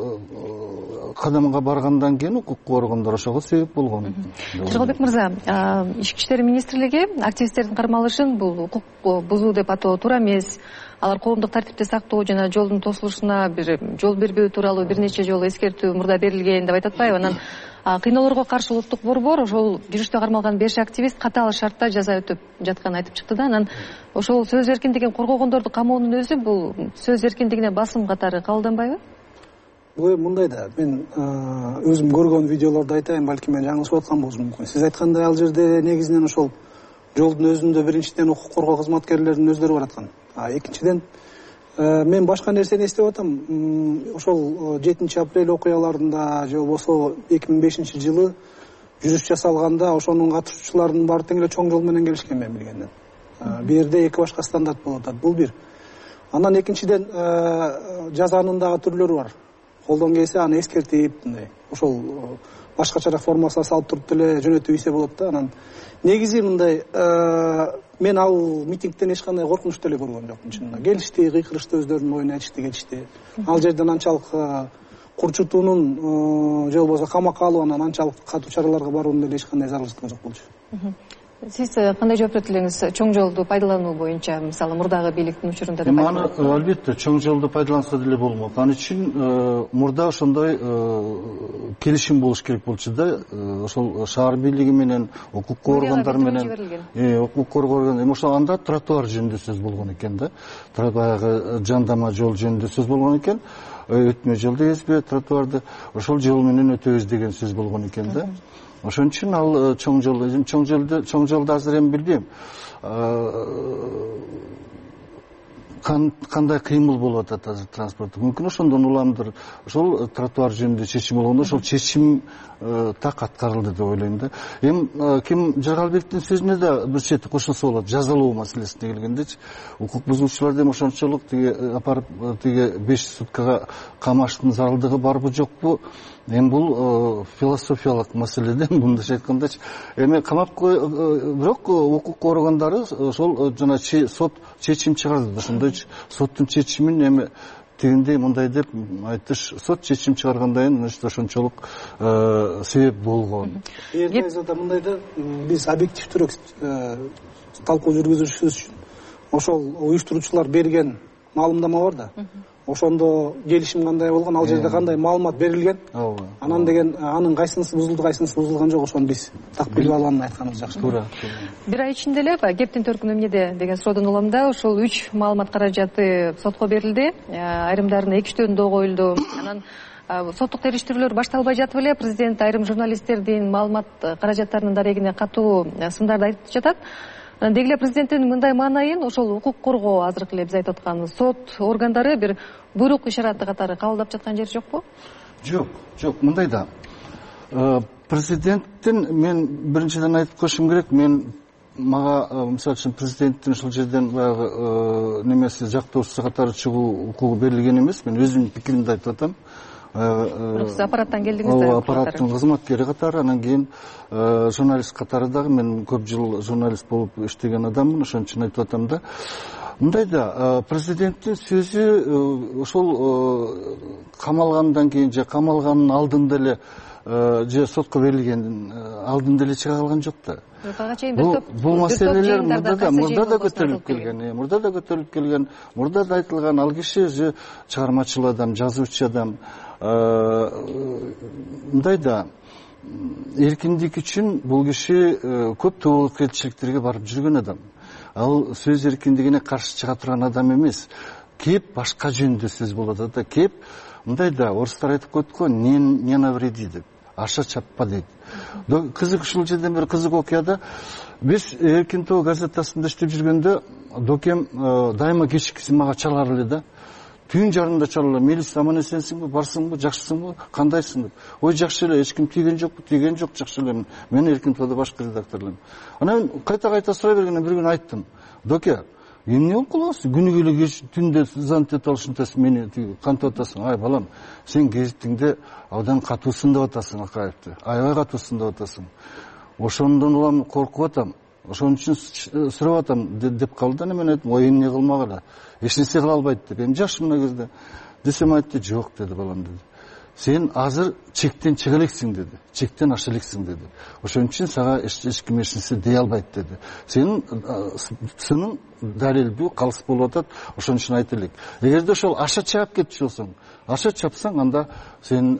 Speaker 14: кадамга баргандан кийин укук органдар ошого себеп болгон.
Speaker 12: Жыргалбек мырза, Ички иштер министрлиги активисттердин кармалышын бул укук бузуу деп атоо туура эмес. Алар коомдук тартипти сактоо жана жолдун тосулушуна бир жол бербөө тууралуу бир нече жолу эскертүү мурда берилген деп айтып атпайбы? Анан кыйноолорго каршы улуттук борбор ошол жүрүштө кармалган 5 активист катаал шартта жаза өтүп жатканын айтып чыкты да. Анан ошол сөз эркиндигин коргогондорду камоонун өзү бул сөз эркиндигине басым катары кабылданбайбы?
Speaker 15: Бул мындай да, мен өзүм көргөн видеолорду айтайын, балки мен жаңылышып аткан болушум мүмкүн. Сиз айткандай ал жерде негизинен ошол жолдун өзүндө биринчиден укук коргоо кызматкерлеринин өздөрү бараткан. Экинчиден мен башка нерсени эстеп атам. Ошол 7 апрель окуяларында же болбосо 2005 жылы жүрүш жасалганда ошонун катышуучуларынын баары тең эле чоң жол менен келишкен мен билгенден. Бул жерде эки башка стандарт болуп атат. Бул бир. Анан экинчиден жазанын дагы түрлөрү бар. Колдон келсе аны эскертип, мындай ошол башкачараак формасына салып туруп деле жөнөтүп ийсе болот да. Анан негизи мындай мен ал митингден эч кандай коркунуч деле көргөн жокмун чынында. Келишти, кыйкырышты, өздөрүнүн оюн айтышты, кетишти. Ал жерден анчалык курчутуунун же болбосо камакка алуунан анчалык катуу чараларга баруунун деле эч кандай зарылчылыгы жок болчу.
Speaker 12: Сиз кандай жооп берет элеңиз чоң жолду пайдалануу боюнча, мисалы мурдагы бийликтин учурунда деп
Speaker 14: аны албетте чоң жолду пайдаланса деле болмок. Аны үчүн мурда ошондой келишим болуш керек болчу да. Ошол шаар бийлиги менен, укук органдары менен, укук коргоо органдары, эми ошол анда тротуар жөнүндө сөз болгон экен да. Баягы жандама жол жөнүндө сөз болгон экен. Өтмө жолду кезбе тротуарды ошол жол менен өтөбүз деген сөз болгон экен да. ошон үчүн ал чоң жолду азыр эми билбейм кандай кыймыл болуп атат азыр транспортто. Мүмкүн ошондон уламдыр. Ошол тротуар жөнүндө чечим болгондо ошол чечим так аткарылды деп ойлойм да. Эми Ким Жаргалбектин сөзүнө да бир чети кошулса болот. Жазалоо маселесине келгендечи, укук бузуучуларды эми ошончолук апарып 5 суткага камаштын зарылдыгы барбы жокпу? Эми бул философиялык маселе да, мындайча айткандачы. Эми камап бирок укук органдары ошол жана сот чечим чыгарды. Ошондойчу соттун чечимин эми тигиндей мындай деп айтыш, сот чечим чыгаргандан кийин значит ошончолук себеп болгон.
Speaker 15: Эртеде мындай да биз объективдүүрөөк талкуу жүргүзүшүбүз үчүн ошол уюштуруучулар берген маалымдама бар да. Ошондо келишим кандай болгон, ал жерде кандай маалымат берилген, анан деген анын кайсынысы бузулду, кайсынысы бузулган жок, ошону биз так билип алганын айтканыбыз жакшы. Туура.
Speaker 12: Бир ай ичинде эле кептин төркүнү эмнеде деген суроодон уламда ошол 3 маалымат каражаты сотко берилди, айрымдарынын 2/4 коюлду. Анан соттук териштирүүлөр башталбай жатып эле президент айрым журналисттердин маалымат каражаттарынын дарегине катуу сындарды айтып жатат. Деги эле президенттин мындай маанайын ошол укук коргоо азыркы эле биз айтып аткан сот органдары бир буйрук ишараты катары кабылдап жаткан жери жокпу?
Speaker 14: Жок, мындай да. Президенттин мен биринчиден айтып коюшум керек, мага мисалы үчүн президенттин ушул жерден баягы немеси жактоочусу катары чыгуу укугу берилген эмес. Мен өзүмдүн пикиримди айтып атам.
Speaker 12: Сиз аппараттан келдиңиз да?
Speaker 14: Аппараттын кызматкери катары, анан кийин журналист катары дагы мен көп жыл журналист болуп иштеген адаммын, ошон үчүн айтып атам да. Мындай да, президенттин сөзү ошол камалгандан кийин же камалганын алдында эле же сотко берилгендин алдында эле чыга калган жок да. Бул маселелер мурда да көтөрүлүп келген, мурда да айтылган. Ал киши же чыгармачыл адам, жазуучу адам. Мындай да, эркиндик үчүн бул киши көп тобокелчиликтерге барып жүргөн адам. Ал сөз эркиндигине каршы чыга турган адам эмес. Кеп башка жөнүндө сөз болот да. Кеп мындай да, орустар айтып коет го, не навреди деп. Аша чаппа дейт. Кызык ушул жерден бир кызык окуяда биз Эркин Тоо газетасында иштеп жүргөндө Докем дайыма кечкиси мага чалар эле да. Түн жарымда чалалар. Мелис, аман эсенсиңби, барсыңбы, жакшысыңбы, кандайсың деп. Ой, жакшы эле, эч ким тийген жокпу, тийген жок, жакшы эле. Мен Эркин Тоодо башкы редакторлорум. Анан кайта сурай бергенде бир күн айттым. Доке, эмне болуп каласың? Күнүгө эле кеч түндө зант эте алышынтасың, мени кантип атасың? Ай, балам, сен гезитиңде абдан катуусун деп атасың, Акаевди. Аябай катуусун деп атасың. Ошондон улам коркуп атам. Ошон үчүн сурап атам деп калды. Мен айттым, ой, эмне кылмагыла. Эч нерсе кыла албайт деп. Эми жаш мына кезде. Десем айтты, жок деди балам деди. Сен азыр чектен чыга элексиң деди. Чектен аша элексиң деди. Ошон үчүн сага эч ким эч нерсе дей албайт деди. Сенин сынын далилдүү калыс болуп атат. Ошон үчүн айта элек. Эгерде ошол аша чаап кетчү болсоң, аша чапсаң, анда сен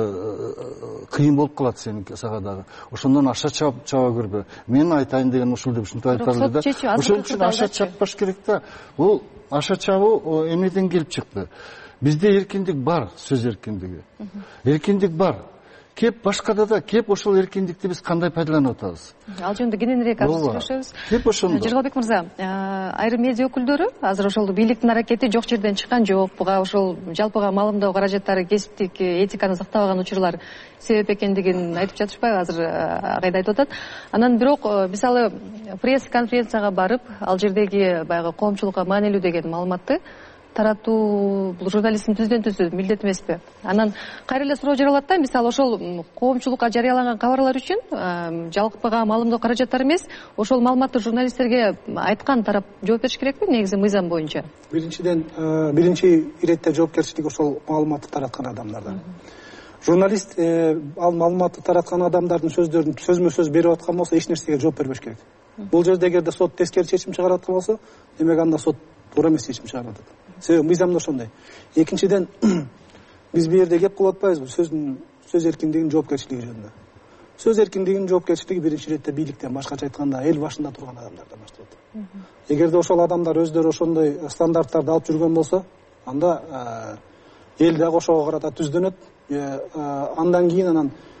Speaker 14: кыйын болуп калат сага дагы. Ошондон аша чаба көрбө. Мен айтайын деген ушул деп ушинтип айтарлы да. Ошон үчүн аша чаппаш керек да. Бул аша чабуу эмнеден келип чыкты? Бизде эркиндик бар, сөз эркиндиги. Эркиндик бар. Кеп башкада да, кеп ошол эркиндикти биз кандай пайдаланып атабыз?
Speaker 12: Ал жөнүндө кененирээк сүйлөшөбүз.
Speaker 14: Кеп ошондо.
Speaker 12: Жаргалбек мырза, айрым медиа өкүлдөрү азыр ошол бийликтин аракети жок жерден чыккан жок, буга ошол жалпыга маалымдоо каражаттары кесиптик этиканы сактабаган учурлар себеп экендигин айтып жатышпайбы? Азыр кайда айтып атат. Анан бирок мисалы пресс-конференцияга барып, ал жердеги баягы коомчулукка маанилүү деген маалыматты таратуу бул журналисттин түздөн түзү милдет эмеспи? Анан кайра эле суроо жаралат да, мисалы ошол коомчулукка жарыяланган кабарлар үчүн жалпыга маалымдоо каражаттары эмес, ошол маалыматты журналисттерге айткан тарап жооп бериш керекпи негизи мыйзам боюнча?
Speaker 15: Биринчиден, биринчи иретте жоопкерчилик ошол маалыматты тараткан адамдарда. Журналист ал маалыматты тараткан адамдардын сөздөрүн сөзмө сөз берип аткан болсо, эч нерсеге жооп бербеш керек. Бул жерде эгерде сот тескери чечим чыгарып аткан болсо, демек анда сот туура эмес чечим чыгарып атат. Себеби мыйзамда ошондой. Экинчиден, биз бул жерде кеп кылып атпайбызбы сөз эркиндигинин жоопкерчилиги жөнүндө. Сөз эркиндигинин жоопкерчилиги биринчи иретте бийликтен, башкача айтканда эл башында турган адамдардан башталат. Эгерде ошол адамдар өздөрү ошондой стандарттарды алып жүргөн болсо, анда эл дагы ошого карата түздөнөт. Андан кийин анан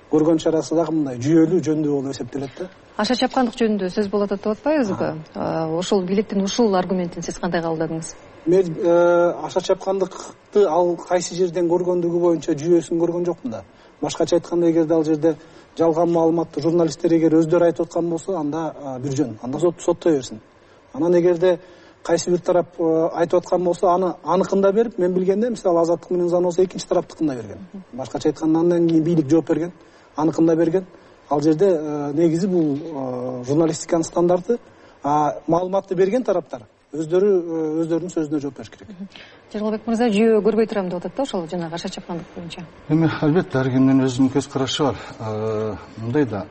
Speaker 15: көргөн чарасы дагы мындай жүйөлүү жөндүү болуп эсептелет да.
Speaker 12: Аша чапкандык жөнүндө сөз болуп атат деп атпайбызбы? Ошол бийликтин ушул аргументин сиз кандай кабылдадыңыз?
Speaker 15: Мен аша чапкандыкты ал кайсы жерден көргөндүгү боюнча жүйөсүн көргөн жокмун да. Башкача айтканда, эгерде ал жерде жалган маалыматты журналисттер эгер өздөрү айтып аткан болсо, анда бир жөн, анда соттой берсин. Анан эгерде кайсы бир тарап айтып аткан болсо, аны аныкында берип, мен билгенде, мисалы Азаттык менен Заноза экинчи тараптыкында берген. Башкача айтканда, андан кийин бийлик жооп берген, аныкында берген. Ал жерде негизи бул журналистиканын стандарты, маалыматты берген тараптар өздөрүнүн сөзүнө жооп бериш керек.
Speaker 12: Жергилбек мырза, жүйө көрбөй турам деп атат да, ошол жанагы аша чапкандык боюнча.
Speaker 14: Эми албетте ар кимдин өзүнүн көз карашы бар. Мындай да.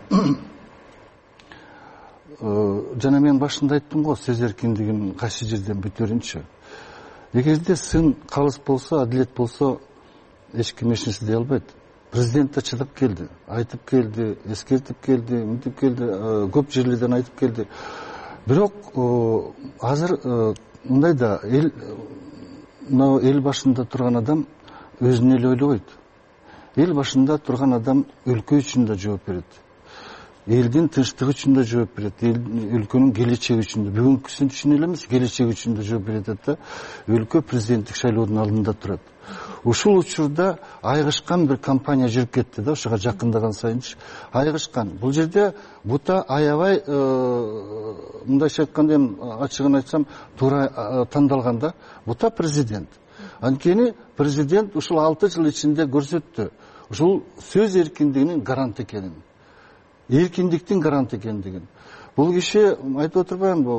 Speaker 14: Жана мен башында айттым го, сөз эркиндигин кайсы жерден бүтөрүнчү. Эгерде сын калыс болсо, адилет болсо, эч ким эч нерсе дей албайт. Президент да чыдап келди, айтып келди, эскертип келди, мынтип келди, көп жерлерден айтып келди. Бирок азыр мындай да, эл башында турган адам өзүн эле ойлобойт. Эл башында турган адам өлкө үчүн да жооп берет. Элдин тынчтыгы үчүн да жооп берет. Өлкөнүн келечеги үчүн да, бүгүнкүсүн үчүн эле эмес, келечеги үчүн да жооп берет да. Өлкө президенттик шайлоодун алдында турат. Ушул учурда айгышкан бир кампания жүрүп кетти да, ошого жакындаган сайынчы. Айгышкан. Бул жерде бута аябай, мындайча айтканда, ачыгын айтсам, туура тандалган да. Бута президент. Анткени президент ушул 6 жыл ичинде көрсөттү. Ушул сөз эркиндигинин гарант экенин. Эркиндиктин гарант экендигин. Бул киши айтып отурбаймынбы,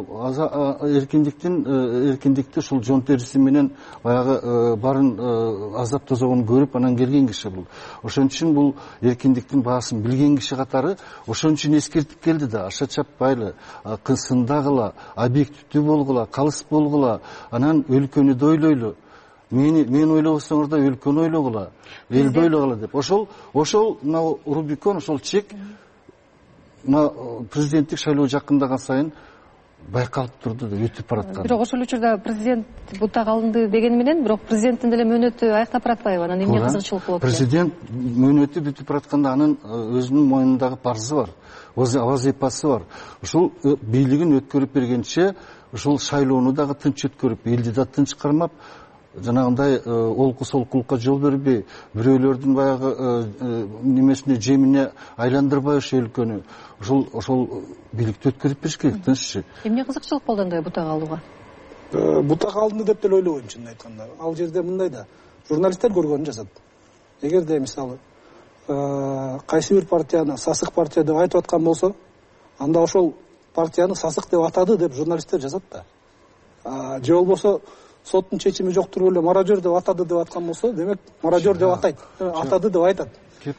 Speaker 14: эркиндикти ушул жон териси менен баягы барын азап тозогун көрүп анан келген киши бул. Ошон үчүн бул эркиндиктин баасын билген киши катары ошон үчүн эскертип келди да, аша чаппайлы, сындагыла, объективдүү болгула, калыс болгула, анан өлкөнү да ойлойлу. Мен ойлобосоңор да өлкөнү ойлогула, элди ойлогула деп. Ошол Рубикон, ошол чек президенттик шайлоо жакындаган сайын байкалып турду да, өтүп бараткан.
Speaker 12: Бирок ошол учурда президент бутак алынды деген менен, бирок президенттин деле мөөнөтү аяктап баратпайбы? Анан эмне кызыкчылык болот?
Speaker 14: Президент мөөнөтү бүтүп баратканда анын өзүнүн мойнундагы парзы бар, вазифасы бар. Ушул бийлигин өткөрүп бергенче, ушул шайлоону дагы тынч өткөрүп, элди да тынч кармап, жанагындай олку-солкулукка жол бербей, бирөөлөрдүн баягы немесине, жемине айландырбай ошол өлкөнү, ошол бийликти өткөрүп бериш керек, тынччы.
Speaker 12: Эмне кызыкчылык болду андай бутак алууга?
Speaker 15: Бутак алынды деп деле ойлобойм, чынын айтканда. Ал жерде мындай да, журналисттер көргөнүн жазат. Эгерде мисалы кайсы бир партияны сасык партия деп айтып аткан болсо, анда ошол партияны сасык деп атады деп журналисттер жазат да. Же болбосо соттун чечими жок туруп эле мародер деп атады деп аткан болсо, демек мародер деп атайт, атады деп айтат.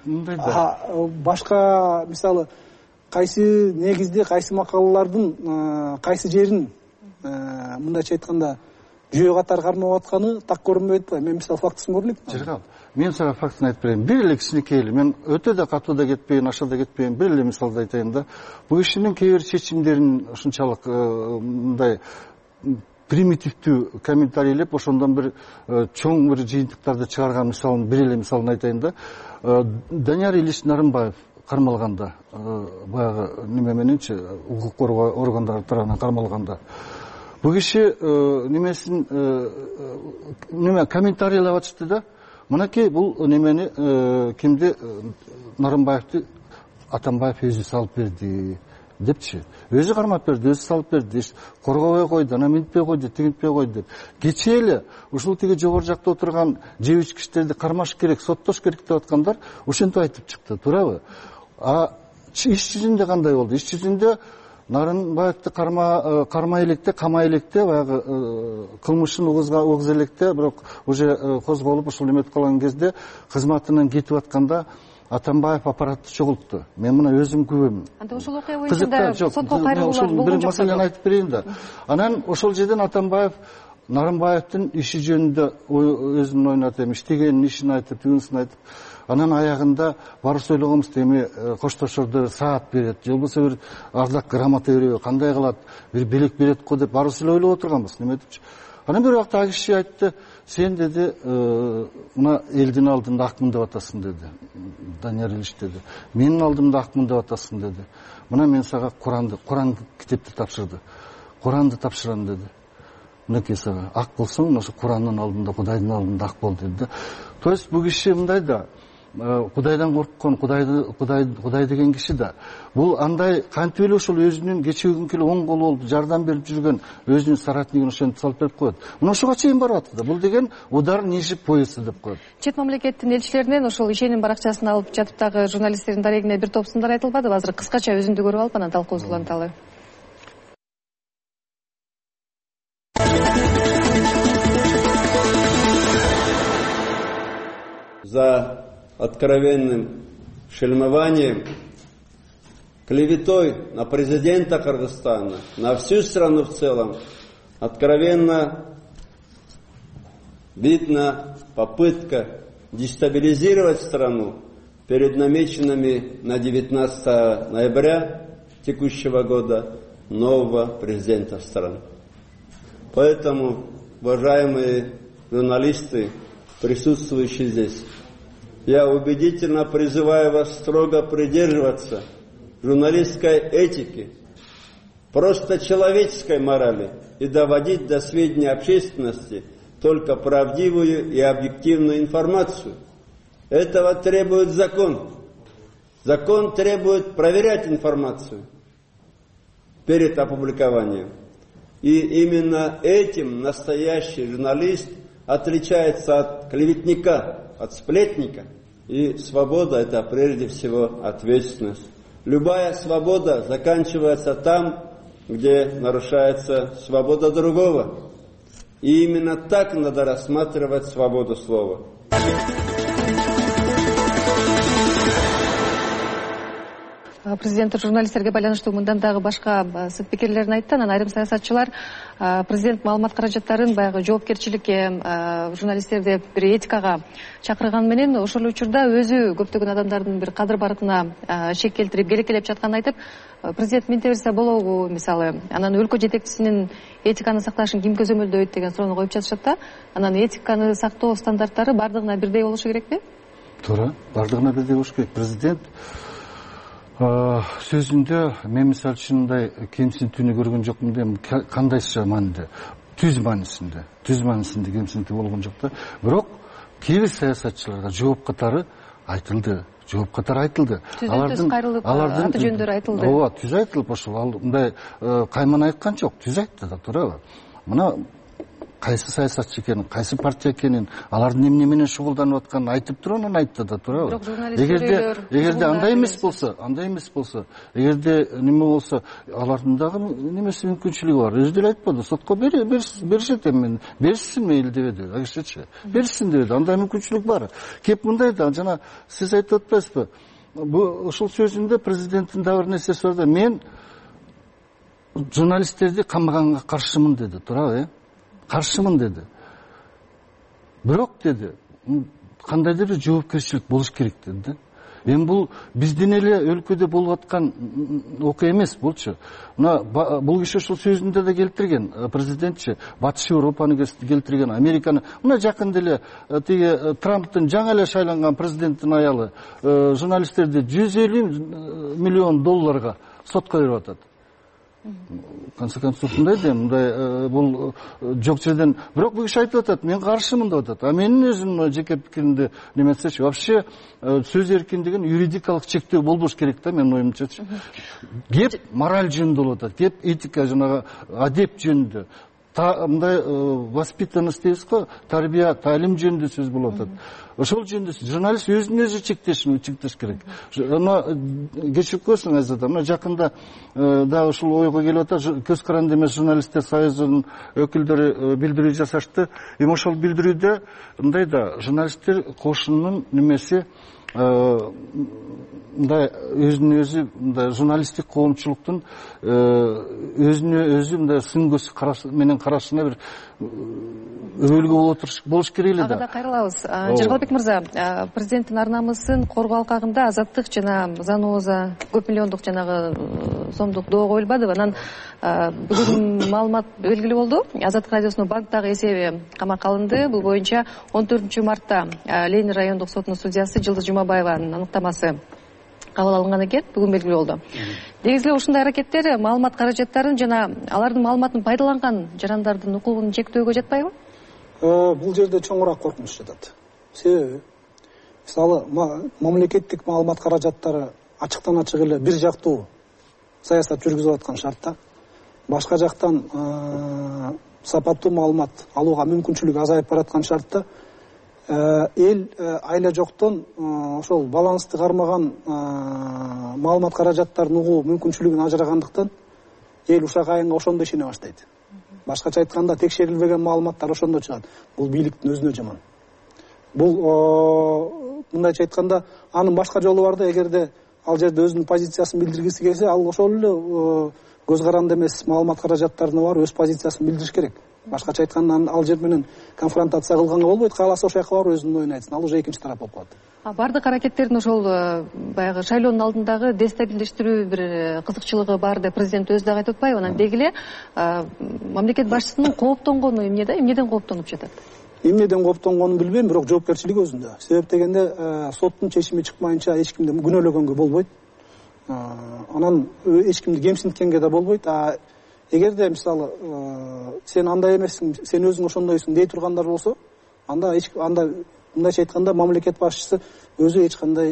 Speaker 15: Башка мисалы кайсы негизде кайсы макалалардын кайсы жерин мындайча айтканда жүйө катары кармап атканы так көрүнбөй атпайбы? Мен мисалы фактысын көрүлүк.
Speaker 14: Жыргал, мен сага фактысын айтып берейин. Бир эле кичинекей эле, мен өтө да катуу да кетпейин, аша да кетпейин, бир эле мисалды айтайын да. Бул кишинин кээ бир чечимдерин ушунчалык мындай примитивдүү комментарийлеп, ошондон бир чоң бир жыйынтыктарды чыгарган мисалын, бир эле мисалын айтайын да. Данияр Ильич Нарымбаев кармалганда, баягы неме мененчи, укук коргоо органдары тарабынан кармалганда, бул киши немесин комментарийлеп атышты да. Мынакей бул немени кимди, Нарымбаевди Атамбаев өзү салып берди депчи. Өзү кармап берди, өзү салып берди, коргобой койду, анан минтпей койду, тигинтпей койду деп. Кечээ эле ушул тиги жогору жакта отурган жебич кишилерди кармаш керек, соттош керек деп аткандар ошентип айтып чыкты, туурабы? Иш жүзүндө кандай болду? Иш жүзүндө Нарымбаевди кармай электе, камай электе, баягы кылмышын угуз электе, бирок уже козголуп ушул эметип калган кезде кызматынан кетип атканда Атамбаев аппаратты чогултту. Мен мына өзүм күбөмүн.
Speaker 12: Анда ошол окуя боюнча сотко кайрылуулар болгон
Speaker 14: жок. Бир маселени айтып берейин да. Анан ошол жерден Атамбаев Нарымбаевдин иши жөнүндө өзүнүн оюн айтып, иштегенин ишин айтып, тыгынсын айтып, анан аягында барыбыз ойлогонбуз, эми коштошордо саат берет, же болбосо бир ардак грамота береби, кандай кылат, бир белек берет го деп барыбыз эле ойлоп отурганбыз, неметипчи. анан бир убакта ал киши айтты, сен деди мына элдин алдында акмын деп атасың деди. Данияр Ильич деди, менин алдымда акмын деп атасың деди. Мына мен сага Куран китепти тапшырды. Куранды тапшырам деди. Мынакей сага ак болсоң, ошо Курандын алдында, Кудайдын алдында ак бол деди. То есть бул киши мындай да, Кудайдан корккон, Кудай деген киши да. Бул андай кантип эле ошол өзүнүн кечеги күнкү оң колу болуп жардам берип жүргөн өзүнүн соратнигин ошентип салып берип коет. Мына ошого чейин барып атты да. Бул деген удар ниже пояса деп коет.
Speaker 12: Чет мамлекеттин элчилеринен ошол ишеним баракчасын алып жатып дагы журналисттердин дарегине бир топ сындар айтылбадыбы? Азыр кыскача өзүндү көрүп алып анан талкуубузду уланталы.
Speaker 16: За откровенным шельмованием, клеветой на президента Кыргызстана, на всю страну в целом, откровенно видна попытка дестабилизировать страну перед намеченными на 19 ноября текущего года нового президента страны. Поэтому, уважаемые журналисты, присутствующие здесь, я убедительно призываю вас строго придерживаться журналистской этики, просто человеческой морали и доводить до сведения общественности только правдивую и объективную информацию. Этого требует закон. Закон требует проверять информацию перед опубликованием. И именно этим настоящий журналист отличается от клеветника, от сплетника. И свобода – это прежде всего ответственность. Любая свобода заканчивается там, где нарушается свобода другого. И именно так надо рассматривать свободу слова.
Speaker 12: Президент журналисттерге байланыштуу мындан дагы башка сыт пикирлерин айтты. Анан айрым саясатчылар президент маалымат каражаттарын баягы жоопкерчиликке, журналисттерди бир этикага чакырган менен ошол учурда өзү көптөгөн адамдардын бир кадыр баркына шек келтирип, келекелеп жатканын айтып, президент менте берсе болобу мисалы, анан өлкө жетекчисинин этиканы сакташын ким көзөмөлдөйт деген суроону коюп жатышат да. Анан этиканы сактоо стандарттары бардыгына бирдей болушу керекпи?
Speaker 14: Туура, бардыгына бирдей болушу керек. Президент сөзүндө мен мисалы үчүн мындай кемсинтүүнү көргөн жокмун дейм. Кандайча мааниде, түз маанисинде кемсинтүү болгон жок да. Бирок кээ бир саясатчыларга жооп катары айтылды. Түз кайрылып, аты жөндөрү айтылды. Ооба, түз айтылып, ошол мындай кайман айткан жок, түз айтты да, туурабы? Мына кайсы саясатчы экенин, кайсы партия экенин, алардын эмне менен шугулданып атканын айтып туруп анан айтты да, туурабы? Эгерде андай эмес болсо, эгерде неме болсо, алардын дагы немеси мүмкүнчүлүгү бар. Өзү деле айтпады, сотко беришет эми, беришсин мейли дебеди, агышечи. Беришсин дебеди, андай мүмкүнчүлүк бар. Кеп мындай да, жана сиз айтып атпайсызбы? Бул ошол сөзүндө президенттин дагы бир нерсеси бар да, мен журналисттерди камаганга каршымын деди, туурабы? Каршымын деди. Бирок деди, кандайдыр бир жоопкерчилик болуш керек деди. Эми бул биздин эле өлкөдө болуп аткан окуя эмес болчу. Мына бул киши ошол сөзүндө да келтирген, президентчи Батыш Европаны келтирген, Американы. Мына жакында эле тиги Трамптын жаңы эле шайланган президенттин аялы журналисттерди $150 миллион сотко берип атат. В конце концов, мындай бул жок жерден, бирок бул киши айтып атат, мен каршымын деп атат. А менин өзүм жеке пикиримди неме айтсачы, вообще сөз эркиндигин юридикалык чектөө болбош керек да, менин оюмчачы. Кеп мораль жөнүндө болуп атат, кеп этика, жанагы адеп жөнүндө. Мындай воспитанность дейбиз го, тарбия, таалим жөнүндө сөз болуп атат. Ошол жөнүндө журналист өзүн өзү чектеш керек. Ана кечирип коесуң Азизада, мына жакында дагы ушул ойго келип атат, Көз каранды эмес журналисттер союзунун өкүлдөрү билдирүү жасашты. Эми ошол билдирүүдө мындай да, журналисттер кошунунун немеси мындай өзүнө өзү мындай журналисттик коомчулуктун өзүнө өзү мындай сын көз менен карашына бир өбөлгө болуш керек эле да.
Speaker 12: Ага да кайрылабыз. Жыргалбек мырза, президенттин ар намысын коргоо алкагында Азаттык жана Заноза көп миллиондук жанагы сомдук доо коюлбадыбы. Анан бүгүн маалымат белгилүү болду. Азаттык радиосунун банктагы эсеби камакка алынды. Бул боюнча 14 мартта Ленин райондук сотунун судьясы Жылдыз Жумабаеванын аныктамасы кабыл алынган экен. Бүгүн белгилүү болду. Негизи эле ушундай аракеттер маалымат каражаттарын жана алардын маалыматын пайдаланган жарандардын укугун чектөөгө жатпайбы?
Speaker 15: Бул жерде чоңураак коркунуч жатат. Себеби мисалы мамлекеттик маалымат каражаттары ачыктан ачык эле бир жактуу саясат жүргүзүп аткан шартта башка жактан сапаттуу маалымат алууга мүмкүнчүлүк азайып бараткан шартта эл айла жоктон ошол балансты кармаган маалымат каражаттарын угуу мүмкүнчүлүгүн ажырагандыктан эл ушак айынга ошондо ишене баштайт. Башкача айтканда текшерилбеген маалыматтар ошондо чыгат. Бул бийликтин өзүнө жаман. Бул мындайча айтканда анын башка жолу бар да, эгерде ал жерде өзүнүн позициясын билдиргиси келсе, ал ошол эле көз каранды эмес маалымат каражаттарына барып өз позициясын билдириш керек. Башкача айтканда ал жер менен конфронтация кылганга болбойт, кааласа ошол жака барып өзүнүн оюн айтсын. Ал уже экинчи тарап болуп калат.
Speaker 12: Бардык аракеттердин ошол баягы шайлоонун алдындагы дестабилдештирүү бир кызыкчылыгы бар деп президент өзү дагы айтып атпайбы? Анан деги эле мамлекет башчысынын кооптонгону эмнеде? Эмнеден кооптонуп жатат?
Speaker 15: Эмнеден кооптонгонун билбейм, бирок жоопкерчилик өзүндө. Себеп дегенде соттун чечими чыкмайынча эч кимди күнөөлөгөнгө болбойт. Анан эч кимди кемсинткенге да болбойт. Эгерде мисалы сен андай эмессиң, сен өзүң ошондойсуң дей тургандар болсо, анда мындайча айтканда мамлекет башчысы өзү эч кандай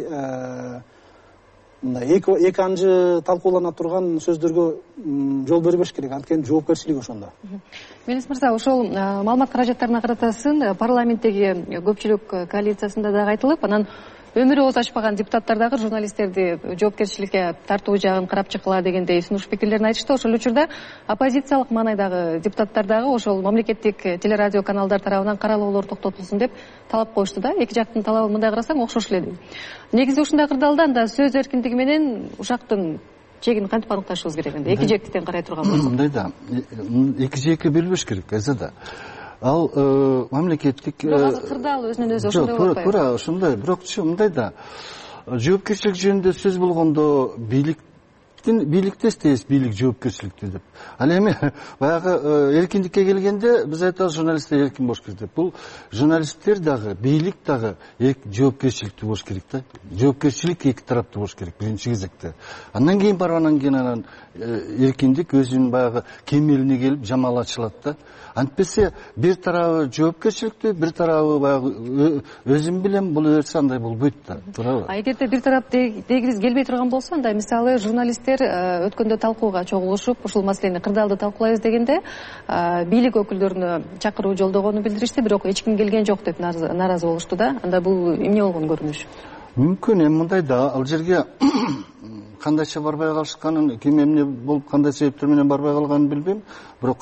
Speaker 15: мындай эки анжы талкуулана турган сөздөргө жол бербеш керек. Анткени жоопкерчилик ошондо.
Speaker 12: Мелис мырза, ошол маалымат каражаттарына каратасын парламенттеги көпчүлүк коалициясында дагы айтылып, анан өмүрү ооз ачпаган депутаттар дагы журналисттерди жоопкерчиликке тартуу жагын карап чыккыла дегендей сунуш пикирлерин айтышты. Ошол учурда оппозициялык маанайдагы депутаттар дагы ошол мамлекеттик телерадио каналдар тарабынан каралоолор токтотулсун деп талап коюшту да. Эки жактын талабы мындай карасаң окшош эле. Негизи ушундай кырдаалда анда сөз эркиндиги менен ушактын чегин кантип аныкташыбыз керек? Эки жектен карай турган болсок.
Speaker 14: Мындай да, эки жекке бербеш керек да. Ал мамлекеттик
Speaker 12: кырдаал өзүнөн өзү ошондой болуп атпайбы?
Speaker 14: Туура ошондой, бирокчу мындай да, жоопкерчилик жөнүндө сөз болгондо бийликте эстейбиз, бийлик жоопкерчиликти деп. Ал эми баягы эркиндикке келгенде биз айтабыз журналисттер эркин болуш керек деп. Бул журналисттер дагы, бийлик дагы жоопкерчиликтүү болуш керек да. Жоопкерчилик эки тараптуу болуш керек биринчи кезекте. Андан кийин анан эркиндик өзүнүн баягы кемелине келип жамал ачылат да. Антпесе бир тарабы жоопкерчиликтүү, бир тарабы баягы өзүм билем бул берсе андай болбойт да. Туурабы?
Speaker 12: Эгерде бир тарап дегибиз келбей турган болсо, анда мисалы журналисттер өткөндө талкууга чогулушуп, ушул маселени кырдаалды талкуулайбыз дегенде бийлик өкүлдөрүнө чакыруу жолдогонун билдиришти, бирок эч ким келген жок деп нааразы болушту да. Анда бул эмне болгон көрүнүш?
Speaker 14: Мүмкүн эми мындай да, ал жерге кандайча барбай калышканын, ким эмне болуп кандай себептер менен барбай калганын билбейм, бирок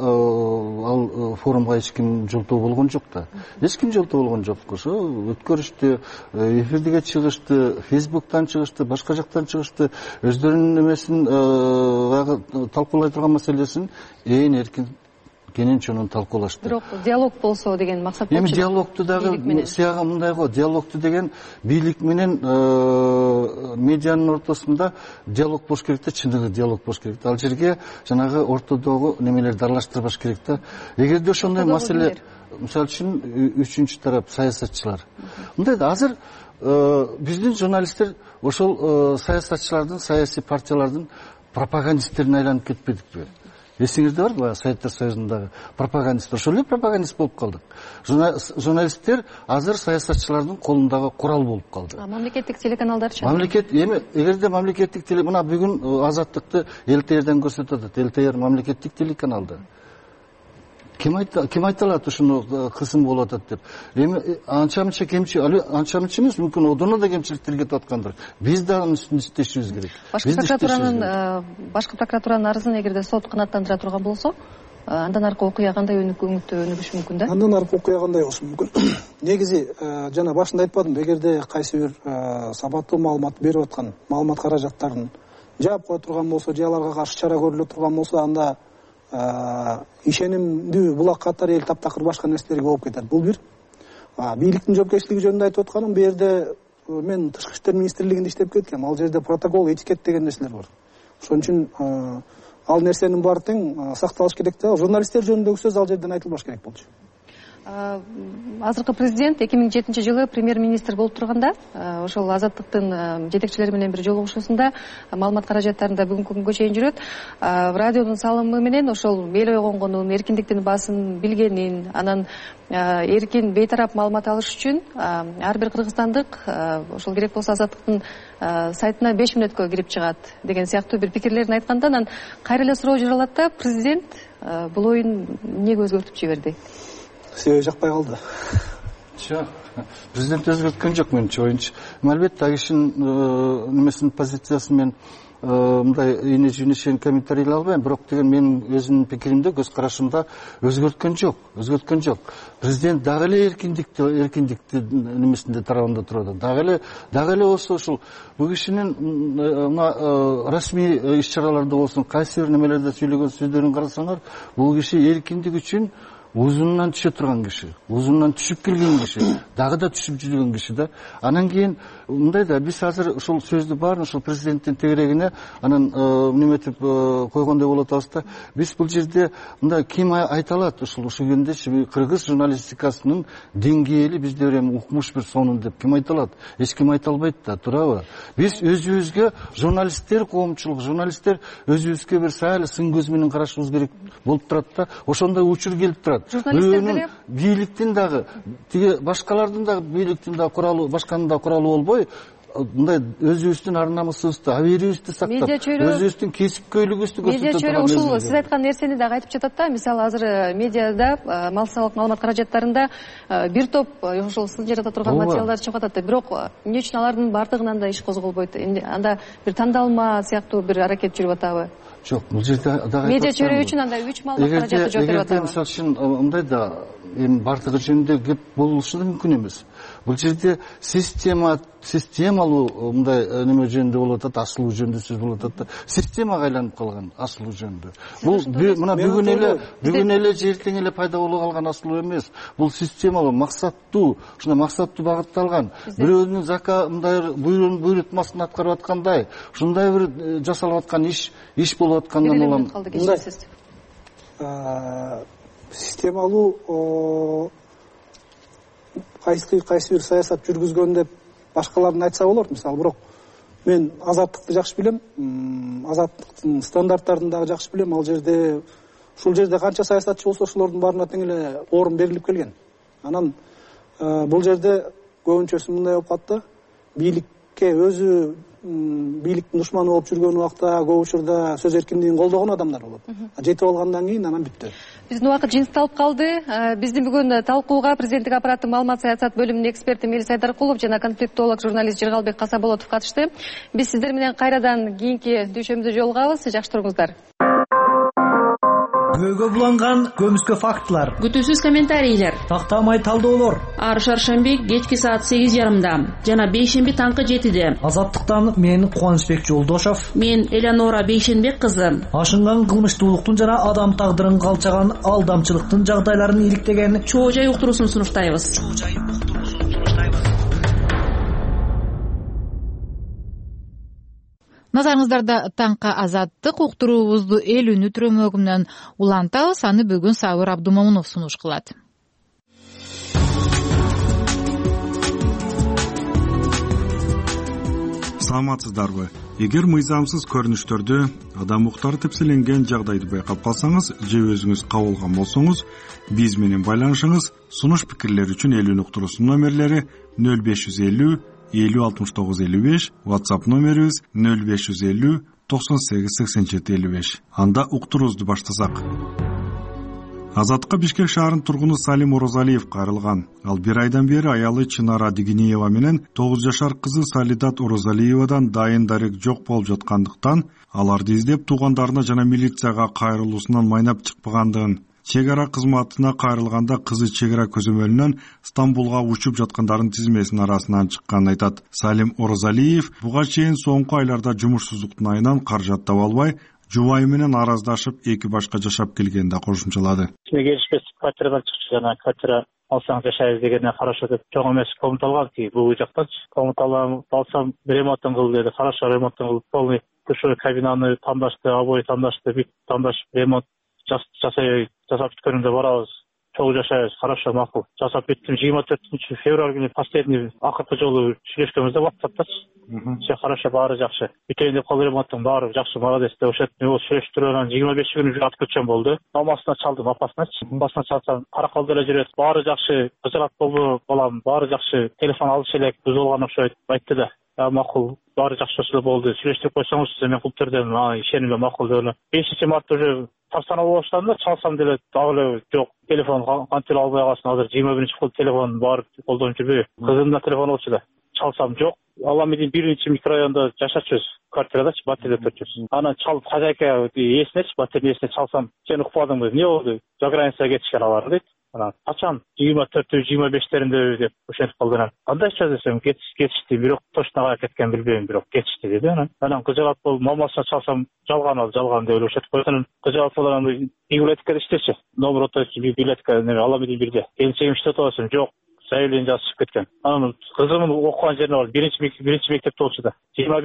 Speaker 14: ал форумга эч ким жолтоо болгон жок да. Эч ким жолтоо болгон жок. Ошо өткөрүштү, эфирге чыгышты, фейсбуктан чыгышты, башка жактан чыгышты, өздөрүнүн эмесин талкуулай турган маселесин ээн эркин кенен чонун талкуулашты.
Speaker 12: Бирок диалог болсо деген максат болчу.
Speaker 14: Эми диалогту дагы сияга мындай го, диалогту деген бийлик менен медианын ортосунда диалог болуш керек да, чыныгы диалог болуш керек да. Ал жерге жанагы ортодогу немелерди аралаштырбаш керек да. Эгерде ошондой маселе, мисалы үчүн үчүнчү тарап саясатчылар. Мындай да, азыр биздин журналисттер ошол саясатчылардын, саясий партиялардын пропагандисттерине айланып кетпедикпи? Эсиңизде бар баягы Советтер Союзундагы пропагандист, ошол эле пропагандист болуп калдык. Журналисттер азыр саясатчылардын колундагы курал болуп калды.
Speaker 12: Мамлекеттик телеканалдарчы?
Speaker 14: Эми эгерде мамлекеттик мына бүгүн Азаттыкты ЛТРден көрсөтүп атат. ЛТР мамлекеттик телеканалды. Ким айта алат ушуну кысым болуп атат деп? Эми анча-мынча анча-мынча эмес, мүмкүн одоно да кемчиликтер кетип аткандыр. Биз да анын үстүндө иштешибиз керек.
Speaker 12: Башкы прокуратуранын арызын эгерде сот канааттандыра турган болсо, андан аркы окуя кандай өнүгүшү мүмкүн да?
Speaker 15: Андан аркы окуя кандай болушу мүмкүн? Негизи жана башында айтпадымбы, эгерде кайсы бир сапаттуу маалымат берип аткан маалымат каражаттарын жаап кое турган болсо, же аларга каршы чара көрүлө турган болсо, анда ишенимдүү булак катары эл таптакыр башка нерселерге болуп кетет. Бул бир. Бийликтин жоопкерчилиги жөнүндө айтып атканым, бу жерде мен Тышкы иштер министрлигинде иштеп кеткем. Ал жерде протокол, этикет деген нерселер бар. Ошон үчүн ал нерсенин баары тең сакталыш керек да. Журналисттер жөнүндөгү сөз ал жерден айтылбаш керек болчу.
Speaker 12: Азыркы президент 2007 жылы премьер-министр болуп турганда, ошол Азаттыктын жетекчилери менен бир жолугушуусунда маалымат каражаттарында бүгүнкү күнгө чейин жүрөт. Радионун салымы менен ошол эл ойгонгонун, эркиндиктин баасын билгенин, анан эркин бейтарап маалымат алыш үчүн ар бир кыргызстандык ошол керек болсо Азаттыктын сайтына 5 мүнөткө кирип чыгат деген сыяктуу бир пикирлерин айтканда, анан кайра эле суроо жаралат да, президент бул оюн эмнеге өзгөртүп жиберди?
Speaker 15: Себеби жакпай калды.
Speaker 14: Жок, президент өзгөрткөн жок менимче оюнчу. Албетте кишинин немесинин позициясын мен мындай ийне жүйүнө чейин комментарийлей албайм, бирок деген менин өзүмдүн пикиримде, көз карашымда өзгөрткөн жок. Президент дагы эле эркиндикти немесинде тарабында турат. Дагы эле ошол бул кишинин расмий иш-чараларда болсун, кайсы бир немелерде сүйлөгөн сөздөрүн карасаңар, бул киши эркиндик үчүн узунунан түшө турган киши, узунунан түшүп келген киши, дагы да түшүп жүргөн киши да. Анан кийин мындай да, биз азыр ошол сөздү баарын ошол президенттин тегерегине анан неметип койгондой болуп атабыз да. Биз бул жерде мындай ким айта алат ошол күндө кыргыз журналистикасынын деңгээли бизде эми укмуш бир сонун деп ким айта алат? Эч ким айта албайт да, туурабы? Биз өзүбүзгө журналисттер коомчулук, журналисттер өзүбүзгө бир саал сын көз менен карашыбыз керек болуп турат да. Ошондой учур келип турат. Бирөөнүн бийликтин дагы, тиги башкалардын дагы бийликтин дагы куралы, башканын дагы куралы болбой, мындай өзүбүздүн ар намысыбызды, абийирибизди сактап, өзүбүздүн кесипкөйлүгүбүздү көрсөтө турган.
Speaker 12: Ушул сиз айткан нерсени дагы айтып жатат да. Мисалы азыр медиада, маалымат каражаттарында бир топ ошол сын жарата турган материалдар чыгып атат да. Бирок эмне үчүн алардын баардыгынан да иш козголбойт? Анда бир тандалма сыяктуу бир аракет жүрүп атабы?
Speaker 14: Жок, бул жерде дагы
Speaker 12: медиа чөйрө үчүн андай 3 маалымат каражаты жооп берип атабы?
Speaker 14: Мисалы үчүн мындай да, эми баардыгы жөнүндө кеп болушу да мүмкүн эмес. Бул жерде системалуу мындай неме жөнүндө болуп атат, асылуу жөнүндө сөз болуп атат да. Системага айланып калган асылуу жөнүндө. Бул мына бүгүн эле ертең эле пайда болуп калган асылуу эмес. Бул системалуу, максаттуу, ушундай максаттуу багытталган, бирөөнүн мындай буйрутмасын аткарып аткандай, ушундай бир жасалып аткан иш болуп аткандан улам.
Speaker 15: Системалуу кайсы бир саясат жүргүзгөн деп башкаларын айтса болот, мисалы. Бирок мен Азаттыкты жакшы билем, Азаттыктын стандарттарын дагы жакшы билем. Ал жерде, ушул жерде канча саясатчы болсо, ошолордун баарына тең эле орун берилип келген. Анан бул жерде көбүнчөсү мындай болуп калат да, бийликке өзү бийликтин душманы болуп жүргөн убакта көп учурда сөз эркиндигин колдогон адамдар болот. Жетип алгандан кийин анан бүттү.
Speaker 12: Биздин убакыт жыйынтыкталып калды. Биздин бүгүн талкууга президенттик аппараттын маалымат саясат бөлүмүнүн эксперти Мелис Айдаркулов жана конфликтолог журналист Жыргалбек Касаболотов катышты. Биз сиздер менен кайрадан кийинки дүйшөмбүдө жолугабыз. Жакшы туруңуздар.
Speaker 17: Күбөгө буланган көмүскө фактылар,
Speaker 5: күтүүсүз комментарийлер,
Speaker 17: тактамай талдоолор.
Speaker 5: Ар шаршемби кечки саат 8:30, жана бейшемби таңкы 7:00.
Speaker 17: Азаттыктан мен Кубанычбек Жолдошов,
Speaker 5: мен Элеонора Бейшенбек кызы.
Speaker 17: Ашынган кылмыштуулуктун жана адам тагдырын калчаган алдамчылыктын жагдайларын иликтеген
Speaker 5: чоо жай уктуруусун сунуштайбыз.
Speaker 1: Назарыңыздарда таңкы Азаттык уктуруубузду эл үнү түрөмөгүнөн улантабыз. Аны бүгүн Сабыр Абдумомунов сунуш кылат.
Speaker 11: Саламатсыздарбы? Эгер мыйзамсыз көрүнүштөрдү, адам укуктары тепселенген жагдайды байкап калсаңыз же өзүңүз кабылган болсоңуз, биз менен байланышыңыз. Сунуш пикирлер үчүн эл үнү уктуруусунун номерлери 0550 50-69-55, WhatsApp номерибиз 0550-98-87-55. Анда уктуруубузду баштасак. Азаттыкка Бишкек шаарынын тургуну Салим Орозалиев кайрылган. Ал бир айдан бери аялы Чынара Дигинеева менен 9 жашар кызы Салидат Орозалиевадан дайын дарек жок болуп жаткандыктан, аларды издеп туугандарына жана милицияга кайрылуусунан майнап чыкпагандыгын, чек ара кызматына кайрылганда кызы чек ара көзөмөлүнөн Стамбулга учуп жаткандардын тизмесинин арасынан чыкканын айтат. Салим Орозалиев буга чейин соңку айларда жумушсуздуктун айынан каражат таба албай, жубайы менен араздашып, эки башка жашап келгенин да кошумчалады.
Speaker 18: Келишпестик квартирадан чыкчу, жана квартира алсаң жашайбыз дегенде хорошо деп чоң эмес комнат алган ки, бул жактанчы комнат алсам ремонтун кыл деди. Хорошо ремонтун кылып полный душевой кабинаны тандашты, обой тандашты, бүт тандашып, ремонт жасап бүткөнүндө барабыз. Чогуу жашайбыз, хорошо, макул. Жасап бүттүм. 24 февраль күнү последний акыркы жолу сүйлөшкөнбүз да WhatsApp'тачы. Все хорошо, баары жакшы. Бүтөйүн деп кол ремонттун баары жакшы, молодец деп ошентип мен сүйлөштүрүп анан 25 күнү отключен болду. Мамасына чалдым, апасыначы. Апасына чалсам, караколдо эле жүрөт. Баары жакшы, кызырат болду балам, баары жакшы. Телефон алыш элек, бүз болгон окшойт. Айтты да. Макул, баары жакшы болду. Сүйлөштүрүп койсоңуз, мен културдум. Ишенимге макул деп. 5 мартта уже тарсана баштадым, чалсам деле дагы жок. Телефон кантип албай калсын. Азыр 21 телефон бар, колдонуп жүрбөйбү. Кызымдын телефону болчу да. Чалсам жок. Аламедин 1-микрорайонда жашачыбыз, квартирадачы, баттерде турчубуз. Анан чалып хозяйка эсинечи, баттердин эсине чалсам, сен укпадыңбы? Эмне болду? За границага кетишкен алар дейт. Анан качан 24-25-теринде деп ошентип калды. Кандай чөз десем, кетишти, бирок точно кайда кеткен билбейм, бирок кетишти деди. Анан кызыгат болуп мамасына чалсам, жалган деп ошентип койсун. Кызыгат болуп анан билетка иштечи. Номер оточу билетка Аламедин 1де. Келинчегим иштеп атасың, жок. Заявление жазып кеткен. Анан кызымдын окуган жерине бар, биринчи мектепте болчу да.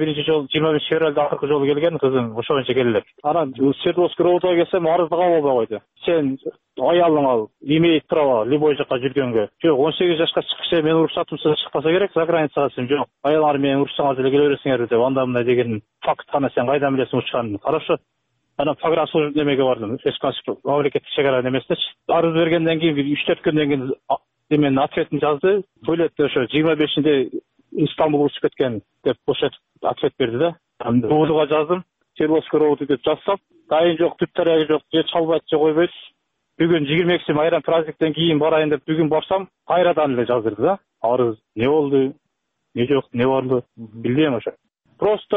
Speaker 18: 21 февралда акыркы жолу келген кызым, ошончо келелек. Анан Свердловский роудага келсем, арызды кабыл албай койду. Сен аялың ал, имеет право любой жака жүргөнгө. Жок, 18 жашка чыкса мен уруксатымсыз чыкпаса керек, за границага сен жок. Аялар менен уруксаңар деле келе бересиңер деп, анда мындай деген факт гана сен кайдан билесиң учканын. Хорошо. Анан погранслужба немеге бардым. Мамлекеттик чегара немесинечи. Арыз бергенден кийин 3-4 күндөн кийин мен ответин жазды. Бөлөттө ошо 25-нде Истанбул учуп кеткен деп ошентип ответ берди да. Роудуга жаздым. Свердловский роуду деп жазсам, дайын жок, түп тарагы жок, же чалбайт, же койбойт. Бүгүн 22 майрам праздниктен кийин барайын деп бүгүн барсам, кайрадан эле жаздырды да. Арыз не болду? Не жок, не барды? Билбейм ошо. Просто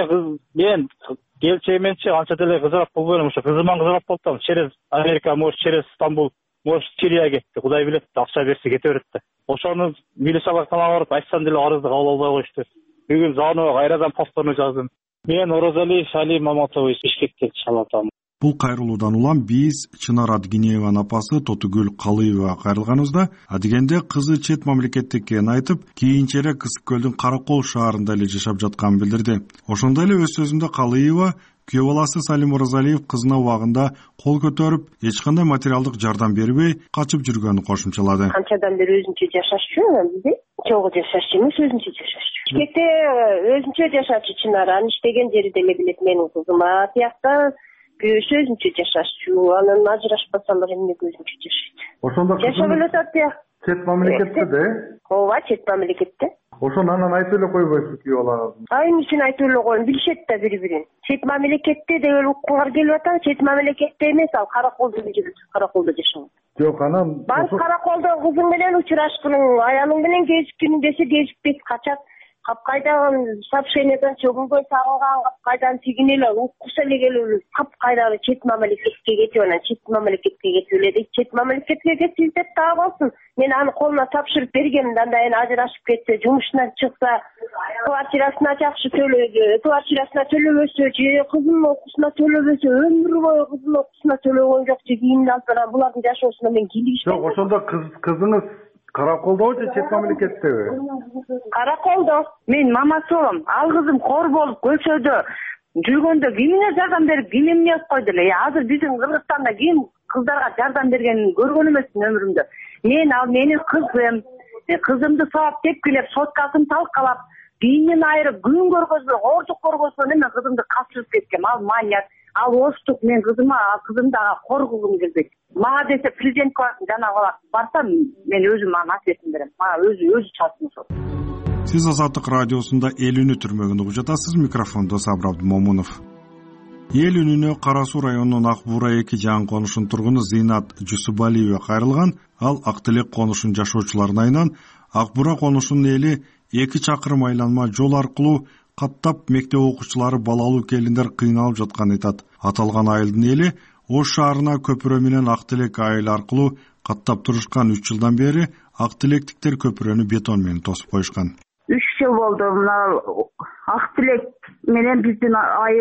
Speaker 18: мен келчегименчи анча деле кызыгат болбойм ошо. Кызыман кызыгат болуп через Америка, может через Стамбул, может Сирияга кетти. Кудай билет, акча берсе кете берет да. Ошону милицияга барып айтсам деле арызды кабыл албай коюшту. Бүгүн звонок кайрадан повторно жаздым. Мен Оразалиев Али Маматович Бишкектен чалатам.
Speaker 11: Бул кайрылуудан улам биз Чынар Адгинееванын апасы Тотугүл Калыева кайрылганыбызда, адегенде кызы чет мамлекетте экенин айтып, кийинчерээк Ысык көлдүн Каракол шаарында эле жашап жатканын билдирди. Ошондой эле өз сөзүндө Калыева күйөө баласы Салим Оразалиев кызына убагында кол көтөрүп, эч кандай материалдык жардам бербей качып жүргөнүн кошумчалады.
Speaker 19: Канчадан бери өзүнчө жашашчу, бизде чогуу жашашчу эмес, өзүнчө жашашчу. Бишкекте өзүнчө жашачу Чынар, анын иштеген жери деле билет менин кызыма. Тиякта күйөөсү өзүнчө жашашчу, анан ажырашпасалар эмнеге өзүнчө жашайт.
Speaker 20: Ошондо
Speaker 19: жашап эле атат я.
Speaker 20: Чет мамлекетте да?
Speaker 19: Ооба, чет мамлекетте.
Speaker 20: Ошону анан айтып эле койбойсуз күйөө балаңыз.
Speaker 19: Эмнесин айтып эле коюм, билишет да бири-бирин. Чет мамлекетте деп эле уккуңар келип атат, чет мамлекетте эмес, ал Караколдо жүрөт, Караколдо жашаган.
Speaker 20: Жок, анан
Speaker 19: барып Караколдо кызың менен учурашкының, аялың менен кезиккин десе кезикпейт, качат. Капкайдан сообщенияден чөгүнгөн сагынган, капкайдан тигин эле уккуса эле келип, капкайдагы чет мамлекетке кетип анан чет мамлекетке кетип эле дейт. Чет мамлекетке кетип деп дагы болсун. Мен аны колуна тапшырып бергем, анда эми ажырашып кетсе, жумушунан чыкса, квартирасына жакшы төлөдү, квартирасына төлөбөсө, же кызынын окуусуна төлөбөсө, өмүр бою кызынын окуусуна төлөгөн жок, же кийин алсана булардын жашоосуна мен кийлигишпейм.
Speaker 20: Жок, ошондо кызыңыз Караколдобу же чет мамлекеттеби?
Speaker 19: Караколдо. Мен мамасы болом. Ал кызым кор болуп көчөдө жүргөндө кимине жардам берип, ким эмне кылып койду эле? Азыр биздин Кыргызстанда ким кыздарга жардам бергенин көргөн эмесмин өмүрүмдө. Мен ал менин кызым, кызымды сабап тепкилеп, соткасын талкалап, кийинен айырып, күн көргөзбөй, оордук көргөзбөй, мен кызымды качырып кеткем. Ал маньяк, ал оштук, мен кызымды коргогум келбейт. Мага десе президент жанагы барсам, мен өзүм анын ответин берем. Мага өзү чалсын ошол.
Speaker 11: Сиз Азаттык радиосунда эл үнү түрмөгүндө угуп жатасыз. Микрофондо Сабыр Абдымомунов. Эл үнүнө Кара Суу районунун Ак Буура 2 жаңы конушунун тургуну Зыйнат Жусубалиева кайрылган. Ал Ак Тилек конушунун жашоочуларынын айынан Ак Буура конушунун эли 2 чакырым айланма жол аркылуу каттап мектеп окуучулары балалуу келиндер кыйналып жатканын айтат. Аталган айылдын эли Ош шаарына көпүрө менен Ак Тилек айыл аркылуу каттап турушкан. 3 жылдан бери Ак Тилектиктер көпүрөнү бетон менен тосуп коюшкан.
Speaker 19: 3 жыл болду. Мына Ак Тилек менен биздин айыл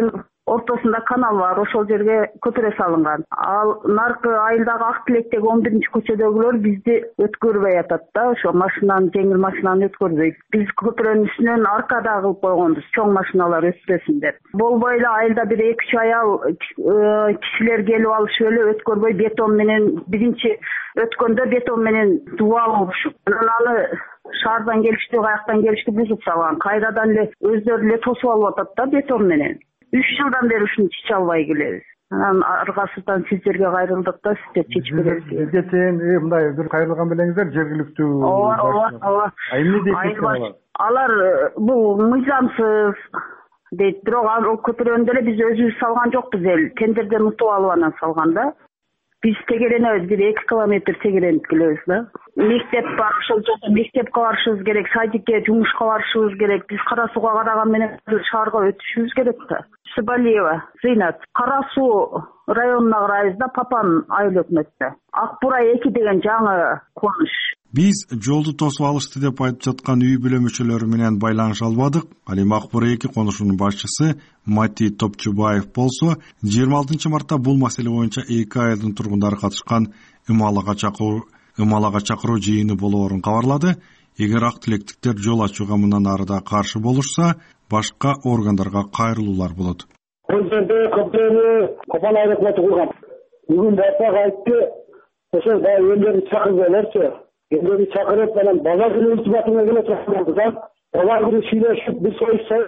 Speaker 19: ортосунда канал бар, ошол жерге көтөрө салынган. Ал наркы айылдагы Ак Тилектеги 11-көчөдөгүлөр бизди өткөрбөй атат да, ошо машинаны, жеңил машинаны өткөрбөйт. Биз көтөрөнүн үстүнөн аркада кылып койгонбуз, чоң машиналар өтпөсүн деп. Болбой эле айылда 1-2 аял кишилер келип алышып эле өткөрбөй бетон менен биринчи өткөндө бетон менен тууп алышып. Анан аны шаардан келиштүү, каяктан келиштүү бузуп салган. Кайрадан эле өздөрү эле тосуп алып атат да бетон менен. 3 жылдан бери ушуну чече албай келебиз. Анан аркасынан сиздерге кайрылдык да, сиздер чечип бересиз.
Speaker 20: Бизге чейин мындай бир кайрылган белеңиздер жергиликтүү.
Speaker 19: Ооба.
Speaker 20: Эмне дейт алар?
Speaker 19: Алар бул мыйзамсыз дейт, бирок ал көтөргөндө эле биз өзүбүз салган жокпуз эл. Тендерден утуп алып анан салган да. Биз тегеренебиз, 1-2 километр тегеренип келебиз да. Мектеп бар, ошол жакта мектепке барышыбыз керек, садикке, жумушка барышыбыз керек. Биз Кара Сууга караган менен шаарга өтүшүбүз керек да. Сыбалиева Зыйнат, Кара Суу районуна карайбыз да, Папан айыл өкмөттө. Ак Бурай 2 деген жаңы конуш.
Speaker 11: Биз жолду тосуп алышты деп айтып жаткан үй бүлө мүчөлөрү менен байланыша албадык. Ал эми Ак Бурай 2 конушунун башчысы Мати Топчубаев болсо, 26 мартта бул маселе боюнча 2 айылдын тургундары катышкан ымалага чакыруу жыйыны болоорун кабарлады. Эгер Ак Тилектиктер жол ачууга мындан арыда каршы болушса, башка органдарга кайрылуулар болот.
Speaker 20: Бул жерде көптөгөнү Папан айыл өкмөтү курган. Бүгүн батак айтты, ошо да элдерди чакыргыларчы. Элдерди чакырып, анан базар күнү ультиматумга келе чакырды да. Базар күнү сүйлөшүп, бир союшса,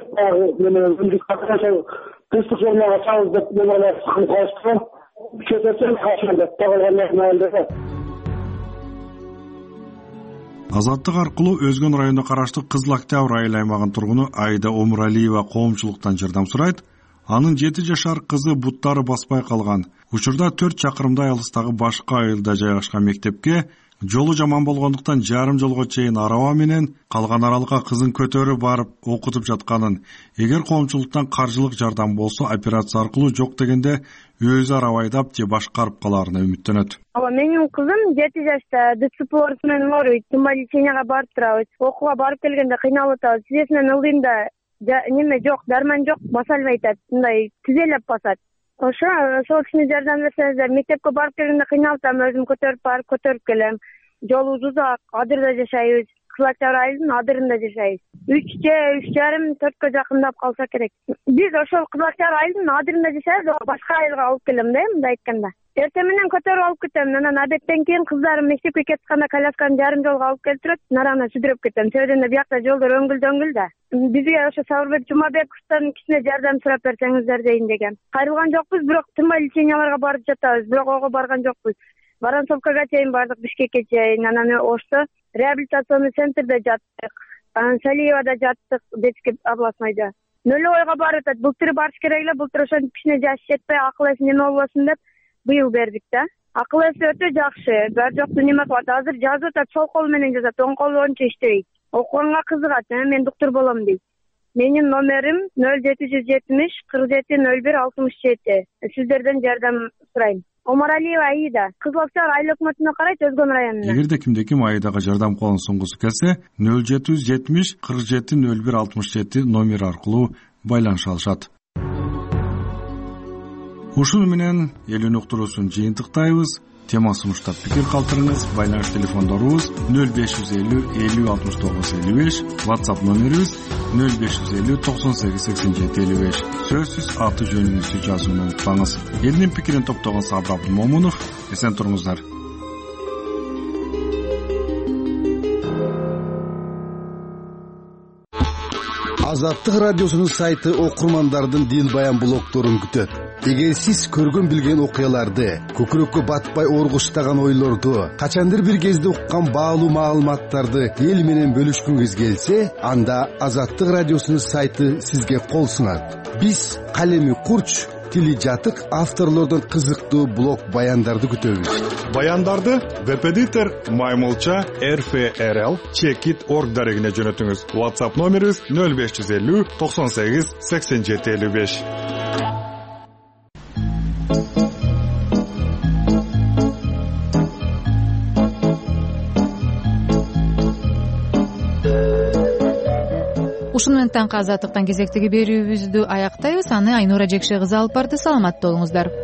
Speaker 20: тынчтык жолуна чабыз деп немелер чыгып калышты. Чөтөсүн кашырды, тагылган
Speaker 11: Азаттык аркылуу Өзгөн районуна караштуу Кызыл Октябрь айыл аймагынын тургуну Айда Омуралиева коомчулуктан жардам сурайт. Анын 7 жашар кызы буттары баспай калган. Учурда 4 чакырымдай алыстагы башка айылда жайгашкан мектепке жолу жаман болгондуктан жарым жолго чейин араба менен калган аралыкка кызын көтөрүп барып окутуп жатканын, эгер коомчулуктан каржылык жардам болсо операция аркылуу жок дегенде өзү араба айдап же башкарып калаарына үмүттөнөт.
Speaker 21: Менин кызым 7 жашта ДЦП менен ооруйт, тумба леченияга барып турабыз. Окууга барып келгенде кыйналып атабыз. Тизесинен ылдыйм да, неме жок, дарман жок, баса албай атат. Мындай тизелеп басат. Ошол кишини жардам берсеңиздер, мектепке барып келгенде кыйналып атам, өзүм көтөрүп келем. Жолубуз узак, адырда жашайбыз. Кызыл Октябрь айылдын адырында жашайбыз. 3,5-4 жакындап калса керек. Биз ошол Кызыл Октябрь айылдын адырында жашайбыз, башка айылга алып келем да, мындай айтканда. Эртең менен көтөрүп алып кетем. Анан обедтен кийин кыздарым мектепке кетканда колясканы жарым жолго алып келип турат, нарана сүдүрөп кетем. Сөйдөндө биякта жолдор өңгүл да. Бизге ошо Сабырбек Жумабековдон кичине жардам сурап берсеңиздер дейин деген. Кайрылган жокпуз, бирок тынбай леченияларга барып жатабыз, бирок ого барган жокпуз. Воронцовкага чейин бардык, Бишкекке чейин, анан ошто реабилитационный центрде жаттык, анан Салиевада жаттык, детский областныйда. Нөлөйгө барып атат, былтыр барыш керек эле, былтыр ошон кичине жаш жетпей, акыл эси неме болбосун деп быйыл бердик да. Акыл эси өтө жакшы, баары жокту неме кылат. Азыр жазып атат, сол кол менен жазат, оң кол боюнча иштебейт. Окуганга кызыгат, мен доктор болом дейт. Менин номерим 0770 47 01 67. Сиздерден жардам сурайм. Омаралиева Аида, Кызыл Октябрь айыл өкмөтүнө карайт, Өзгөн районуна.
Speaker 11: Эгерде кимде-ким Аидага жардам колун сунгусу келсе, 0770 47 01 67 номер аркылуу байланыша алышат. Ушуну менен элүүнү уктуруусун жыйынтыктайбыз. Темасы уштап пикир калтырыңыз. Байланыш телефондорубуз 0550 50 69 55, WhatsApp номерибиз 0550 98 87 55. Сөзсүз аты жөнүңүздү жазууну унутпаңыз. Элдин пикирин топтогон Сабыр Абдымомунов. Эсен туруңуздар.
Speaker 22: Азаттык радиосунун сайты окурмандардын дин баян блогдорун күтөт. Эгер сиз көргөн билген окуяларды, көкүрөккө батпай оргуштаган ойлорду, качандыр бир кезде уккан баалуу маалыматтарды эл менен бөлүшкүңүз келсе, анда Азаттык радиосунун сайты сизге кол сунат. Биз калеми курч, тили жатык авторлордон кызыктуу блог баяндарды күтөбүз.
Speaker 11: Баяндарды веб-эдитор Маймылча RFRL Checkit.org дарегине жөнөтүңүз. WhatsApp номерибиз 0550 98 87 55.
Speaker 1: ушуну менен таңкы азаттыктан кезектеги берүүбүздү аяктайбыз. Аны Айнура Жекше кызы алып барды. Саламатта болуңуздар.